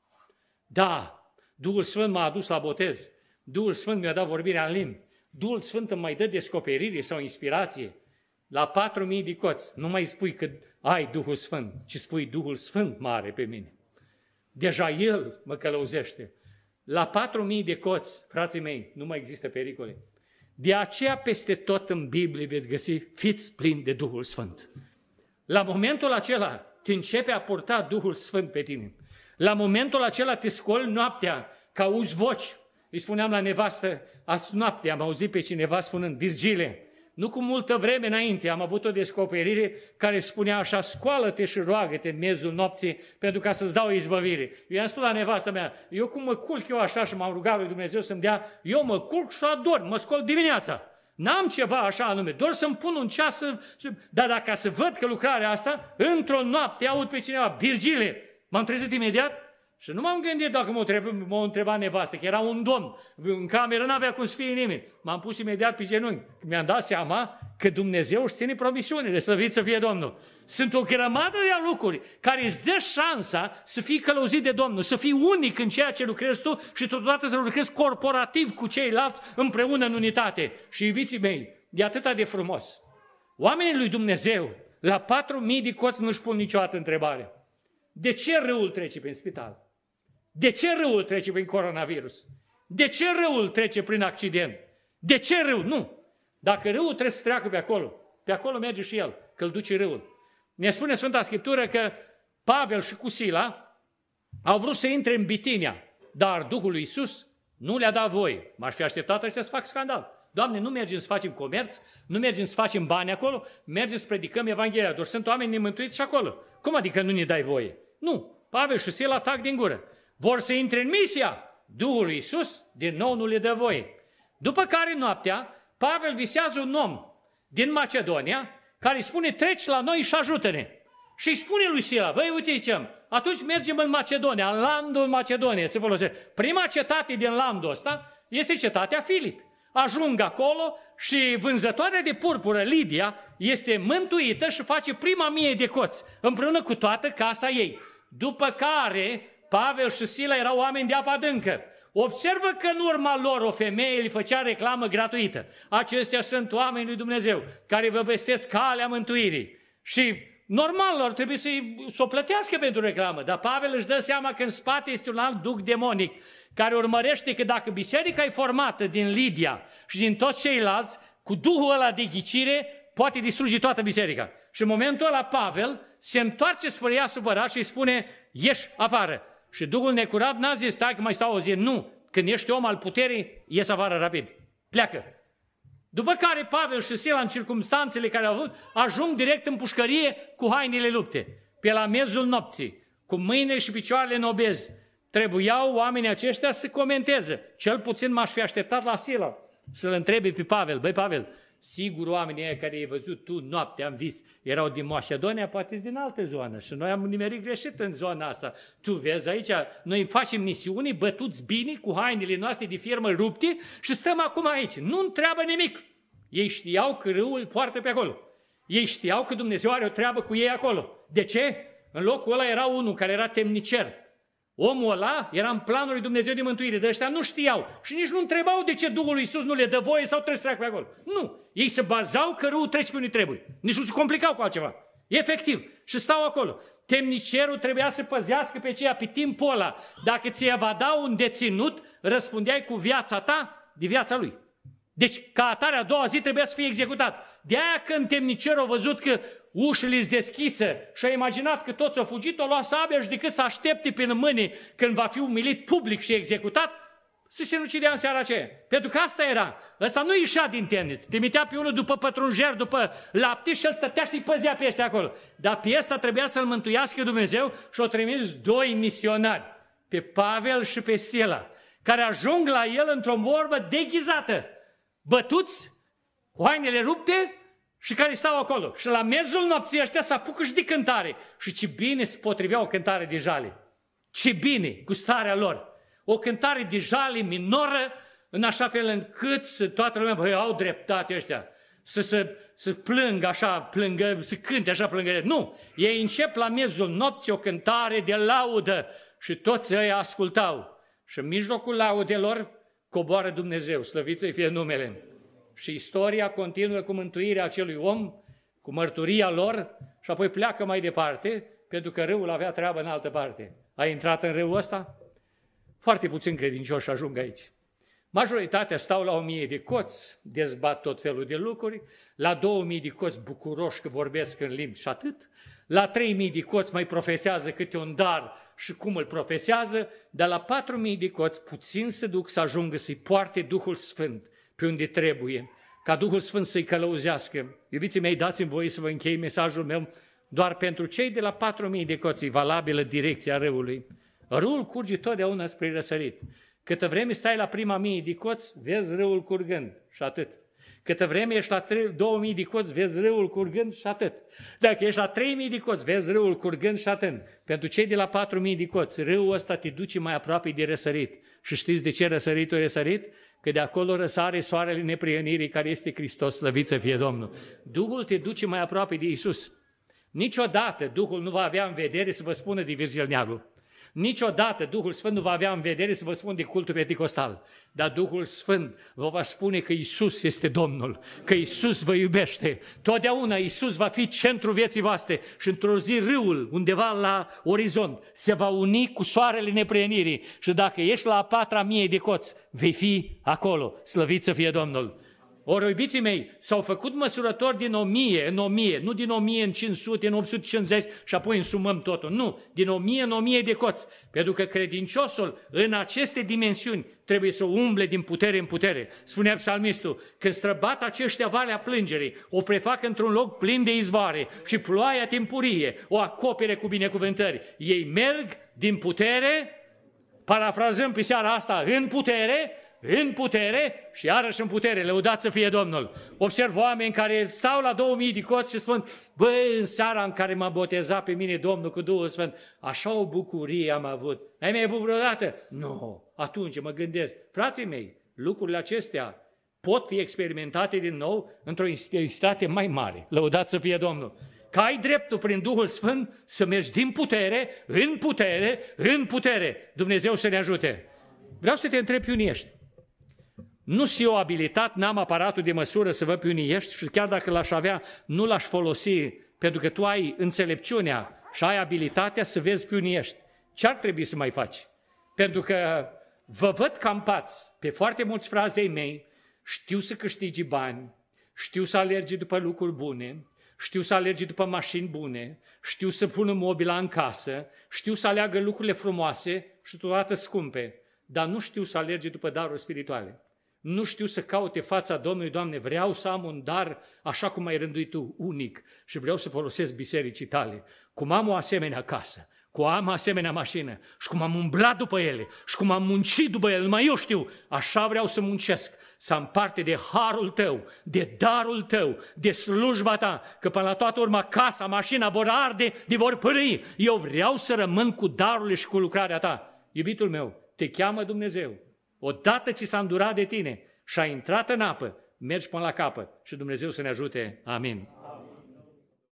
S1: Da. Duhul Sfânt m-a adus la botez. Duhul Sfânt mi-a dat vorbirea în limbi. Duhul Sfânt îmi mai dă descoperire sau inspirație. La patru mii de coți nu mai spui că ai Duhul Sfânt, ci spui Duhul Sfânt mare pe mine. Deja El mă călăuzește. La patru mii de coți, frații mei, nu mai există pericole. De aceea peste tot în Biblie veți găsi, fiți plini de Duhul Sfânt. La momentul acela te începe a purta Duhul Sfânt pe tine. La momentul acela te scoli noaptea, că auzi voci. Îi spuneam la nevastă, azi noaptea am auzit pe cineva spunând, Virgile,
S2: Nu cu multă vreme înainte am avut o descoperire care spunea așa, scoală-te și roagă-te în miezul nopții pentru ca să-ți dau izbăvire. Eu i-am spus la nevastă mea, eu cum mă culc eu așa și m-am rugat lui Dumnezeu să-mi dea, eu mă culc și adorm, mă scol dimineața. N-am ceva așa anume, doar să-mi pun un ceas, să... dar dacă să văd că lucrarea asta, într-o noapte aud pe cineva, Virgile, m-am trezit imediat și nu m-am gândit dacă m-a întrebat, m-a întrebat nevastă, că era un domn, în cameră n-avea cum să fie nimeni. M-am pus imediat pe genunchi. Mi-am dat seama că Dumnezeu își ține promisiunile, slăvit să fie Domnul. Sunt o grămadă de lucruri care îți dă șansa să fii călăuzit de Domnul, să fii unic în ceea ce lucrezi tu și totodată să lucrezi corporativ cu ceilalți împreună în unitate. Și iubiții mei, e atât de frumos. Oamenii lui Dumnezeu, la patru mii de coți nu-și pun niciodată întrebarea. De ce râul trece prin spital? De ce râul trece prin coronavirus? De ce râul trece prin accident? De ce râul? Nu. Dacă râul trebuie să treacă pe acolo, pe acolo merge și el, că îl duce râul. Ne spune Sfânta Scriptură că Pavel și cu Sila au vrut să intre în Bitinia, dar Duhul lui Iisus nu le-a dat voie. M-aș fi așteptat ăștia să fac scandal. Doamne, nu mergem să facem comerț, nu mergem să facem bani acolo, mergem să predicăm Evanghelia, doar sunt oameni nemântuiți și acolo. Cum adică nu ne dai voie? Nu. Pavel și Sila tac din gură. Vor să intre în misia. Duhul lui Iisus din nou nu le dă voie. După care noaptea, Pavel visează un om din Macedonia care îi spune, treci la noi și ajută-ne. Și îi spune lui Sila, băi, uite ce, atunci mergem în Macedonia, în landul Macedoniei, se folosește. Prima cetate din landul ăsta este cetatea Filip. Ajung acolo și vânzătoarea de purpură, Lidia, este mântuită și face prima mie de coți, împreună cu toată casa ei. După care Pavel și Sila erau oameni de apă adâncă. Observă că în urma lor o femeie îi făcea reclamă gratuită. Acestea sunt oameni lui Dumnezeu care vă vestesc calea mântuirii. Și normal lor trebuie să-i, să o plătească pentru reclamă, dar Pavel își dă seama că în spate este un alt duh demonic care urmărește că dacă biserica e formată din Lidia și din toți ceilalți, cu duhul ăla de ghicire poate distruge toată biserica. Și în momentul ăla Pavel se întoarce spre ea supărat și îi spune, ieși afară. Și Duhul necurat n-a zis, stai că mai stau o zi. Nu, când ești om al puterii, ies afară rapid. Pleacă. După care Pavel și Sila, în circumstanțele care au avut, ajung direct în pușcărie cu hainele lupte. Pe la miezul nopții, cu mâinile și picioarele în obezi. Trebuiau oamenii aceștia să comenteze. Cel puțin m-aș fi așteptat la Sila să-l întrebe pe Pavel. Băi, Pavel, sigur oamenii aia care i-ai văzut tu noaptea în vis erau din Macedonia, poate din altă zonă și noi am nimerit greșit în zona asta. Tu vezi aici, noi facem misiuni, bătuți bine cu hainele noastre de firmă rupte și stăm acum aici. Nu întreabă nimic. Ei știau că râul poartă pe acolo. Ei știau că Dumnezeu are o treabă cu ei acolo. De ce? În locul ăla era unul care era temnicer. Omul ăla era în planul lui Dumnezeu de mântuire, de ăștia nu știau și nici nu întrebau de ce Duhul lui Iisus nu le dă voie sau trebuie să treacă pe acolo. Nu, ei se bazau că râul trece pe unde trebuie. Nici nu se complicau cu altceva. Efectiv, și stau acolo. Temnicerul trebuia să păzească pe ceea pe timpul ăla. Dacă ți-e va da un deținut, răspundeai cu viața ta de viața lui. Deci, ca atare, a doua zi trebuia să fie executat. De-aia când temnicerul a văzut că ușile sunt deschise și a imaginat că toți au fugit, o lua sabia și decât să aștepte până mâine când va fi umilit public și executat, să se sinucidea în seara aceea. Pentru că asta era. Ăsta nu ieșea din temniță. Trimitea pe unul după pătrunjer, după lapte și el stătea și-i păzea pe ăștia acolo. Dar pe ăsta trebuia să-l mântuiască Dumnezeu și au trimis doi misionari, pe Pavel și pe Sila, care ajung la el într-o vorbă deghizată, bătuți, cu hainele rupte și care stau acolo. Și la mezul nopții ăștia se apucă și de cântare. Și ce bine se potrivea o cântare de jale. Ce bine cu starea lor. O cântare de jale minoră, în așa fel încât toată lumea, băi, au dreptate ăștia. Să, să, să plângă așa, plângă, să cânte așa, plângă. Nu, ei încep la mezul nopții o cântare de laudă și toți ei ascultau. Și în mijlocul laudelor coboară Dumnezeu, slăvit să-i fie numele. Și istoria continuă cu mântuirea acelui om, cu mărturia lor și apoi pleacă mai departe, pentru că râul avea treabă în altă parte. A intrat în râul ăsta? Foarte puțin credincioși ajung aici. Majoritatea stau la o mie de coți, dezbat tot felul de lucruri, la două mii de coți bucuroși că vorbesc în limbi și atât, la trei mii de coți mai profesează câte un dar și cum îl profesează, dar la patru mii de coți puțin se duc să ajungă să-i poarte Duhul Sfânt pe unde trebuie, ca Duhul Sfânt să-i călăuzească. Iubiții mei, dați-mi voie să vă închei mesajul meu doar pentru cei de la patru mii de coți, valabilă direcția râului. Râul curge totdeauna spre răsărit. Câtă vreme stai la prima mie de coți, vezi râul curgând și atât. Câtă vreme ești la două mii de coți, vezi râul curgând și atât. Dacă ești la trei mii de coți, vezi râul curgând și atât. Pentru cei de la patru mii de coți, râul ăsta te duce mai aproape de răsărit. Și știți de ce răsăritul e răsărit? Că de acolo răsare soarele neprienirii care este Hristos, slăvit să fie Domnul. Duhul te duce mai aproape de Iisus. Niciodată Duhul nu va avea în vedere să vă spună de Virgil Neagru. Niciodată Duhul Sfânt nu va avea în vedere să vă spun de cultul penticostal. Dar Duhul Sfânt vă va spune că Iisus este Domnul, că Iisus vă iubește. Totdeauna Iisus va fi centrul vieții voastre și într-o zi râul, undeva la orizont, se va uni cu soarele neprienirii și dacă ești la a patra mie de coți, vei fi acolo. Slăvit să fie Domnul! Ori, iubiții mei, s-au făcut măsurători din o mie în o mie, nu din o mie în cinci sute, în opt sute cincizeci și apoi însumăm totul. Nu, din o mie în o mie de coți. Pentru că credinciosul în aceste dimensiuni trebuie să umble din putere în putere. Spunea psalmistul, când străbat aceștia valea plângerii, o prefac într-un loc plin de izvoare și ploaia timpurie o acopere cu binecuvântări. Ei merg din putere, parafrazăm pe seara asta, în putere, în putere și iarăși în putere, lăudați să fie Domnul. Observ oameni care stau la două mii de coți și spun, băi, în seara în care m-a botezat pe mine Domnul cu Duhul Sfânt, așa o bucurie am avut. N-ai mai avut vreodată? Nu. Atunci mă gândesc, frații mei, lucrurile acestea pot fi experimentate din nou într-o intensitate mai mare. Lăudați să fie Domnul. Că ai dreptul prin Duhul Sfânt să mergi din putere, în putere, în putere. Dumnezeu să ne ajute. Vreau să te întreb pe unii ești. Nu și eu abilitate, n-am aparatul de măsură să văd pe unii ești și chiar dacă l-aș avea, nu l-aș folosi pentru că tu ai înțelepciunea și ai abilitatea să vezi pe unii ești. Ce ar trebui să mai faci? Pentru că vă văd campați pe foarte mulți frați de-ai mei, știu să câștigi bani, știu să alergi după lucruri bune, știu să alergi după mașini bune, știu să pună mobila în casă, știu să aleagă lucrurile frumoase și totodată scumpe, dar nu știu să alergi după daruri spirituale. Nu știu să caute fața Domnului, Doamne, vreau să am un dar așa cum ai rânduit Tu, unic, și vreau să folosesc bisericii Tale. Cum am o asemenea casă, cum am o asemenea mașină și cum am umblat după ele și cum am muncit după ele, numai eu știu, așa vreau să muncesc, să am parte de harul Tău, de darul Tău, de slujba Ta, că până la toată urma casa, mașina vor arde, de vor părâi. Eu vreau să rămân cu darurile și cu lucrarea Ta. Iubitul meu, Te cheamă Dumnezeu. Odată ce s-a îndurat de tine și a intrat în apă, mergi până la capăt și Dumnezeu să ne ajute. Amin.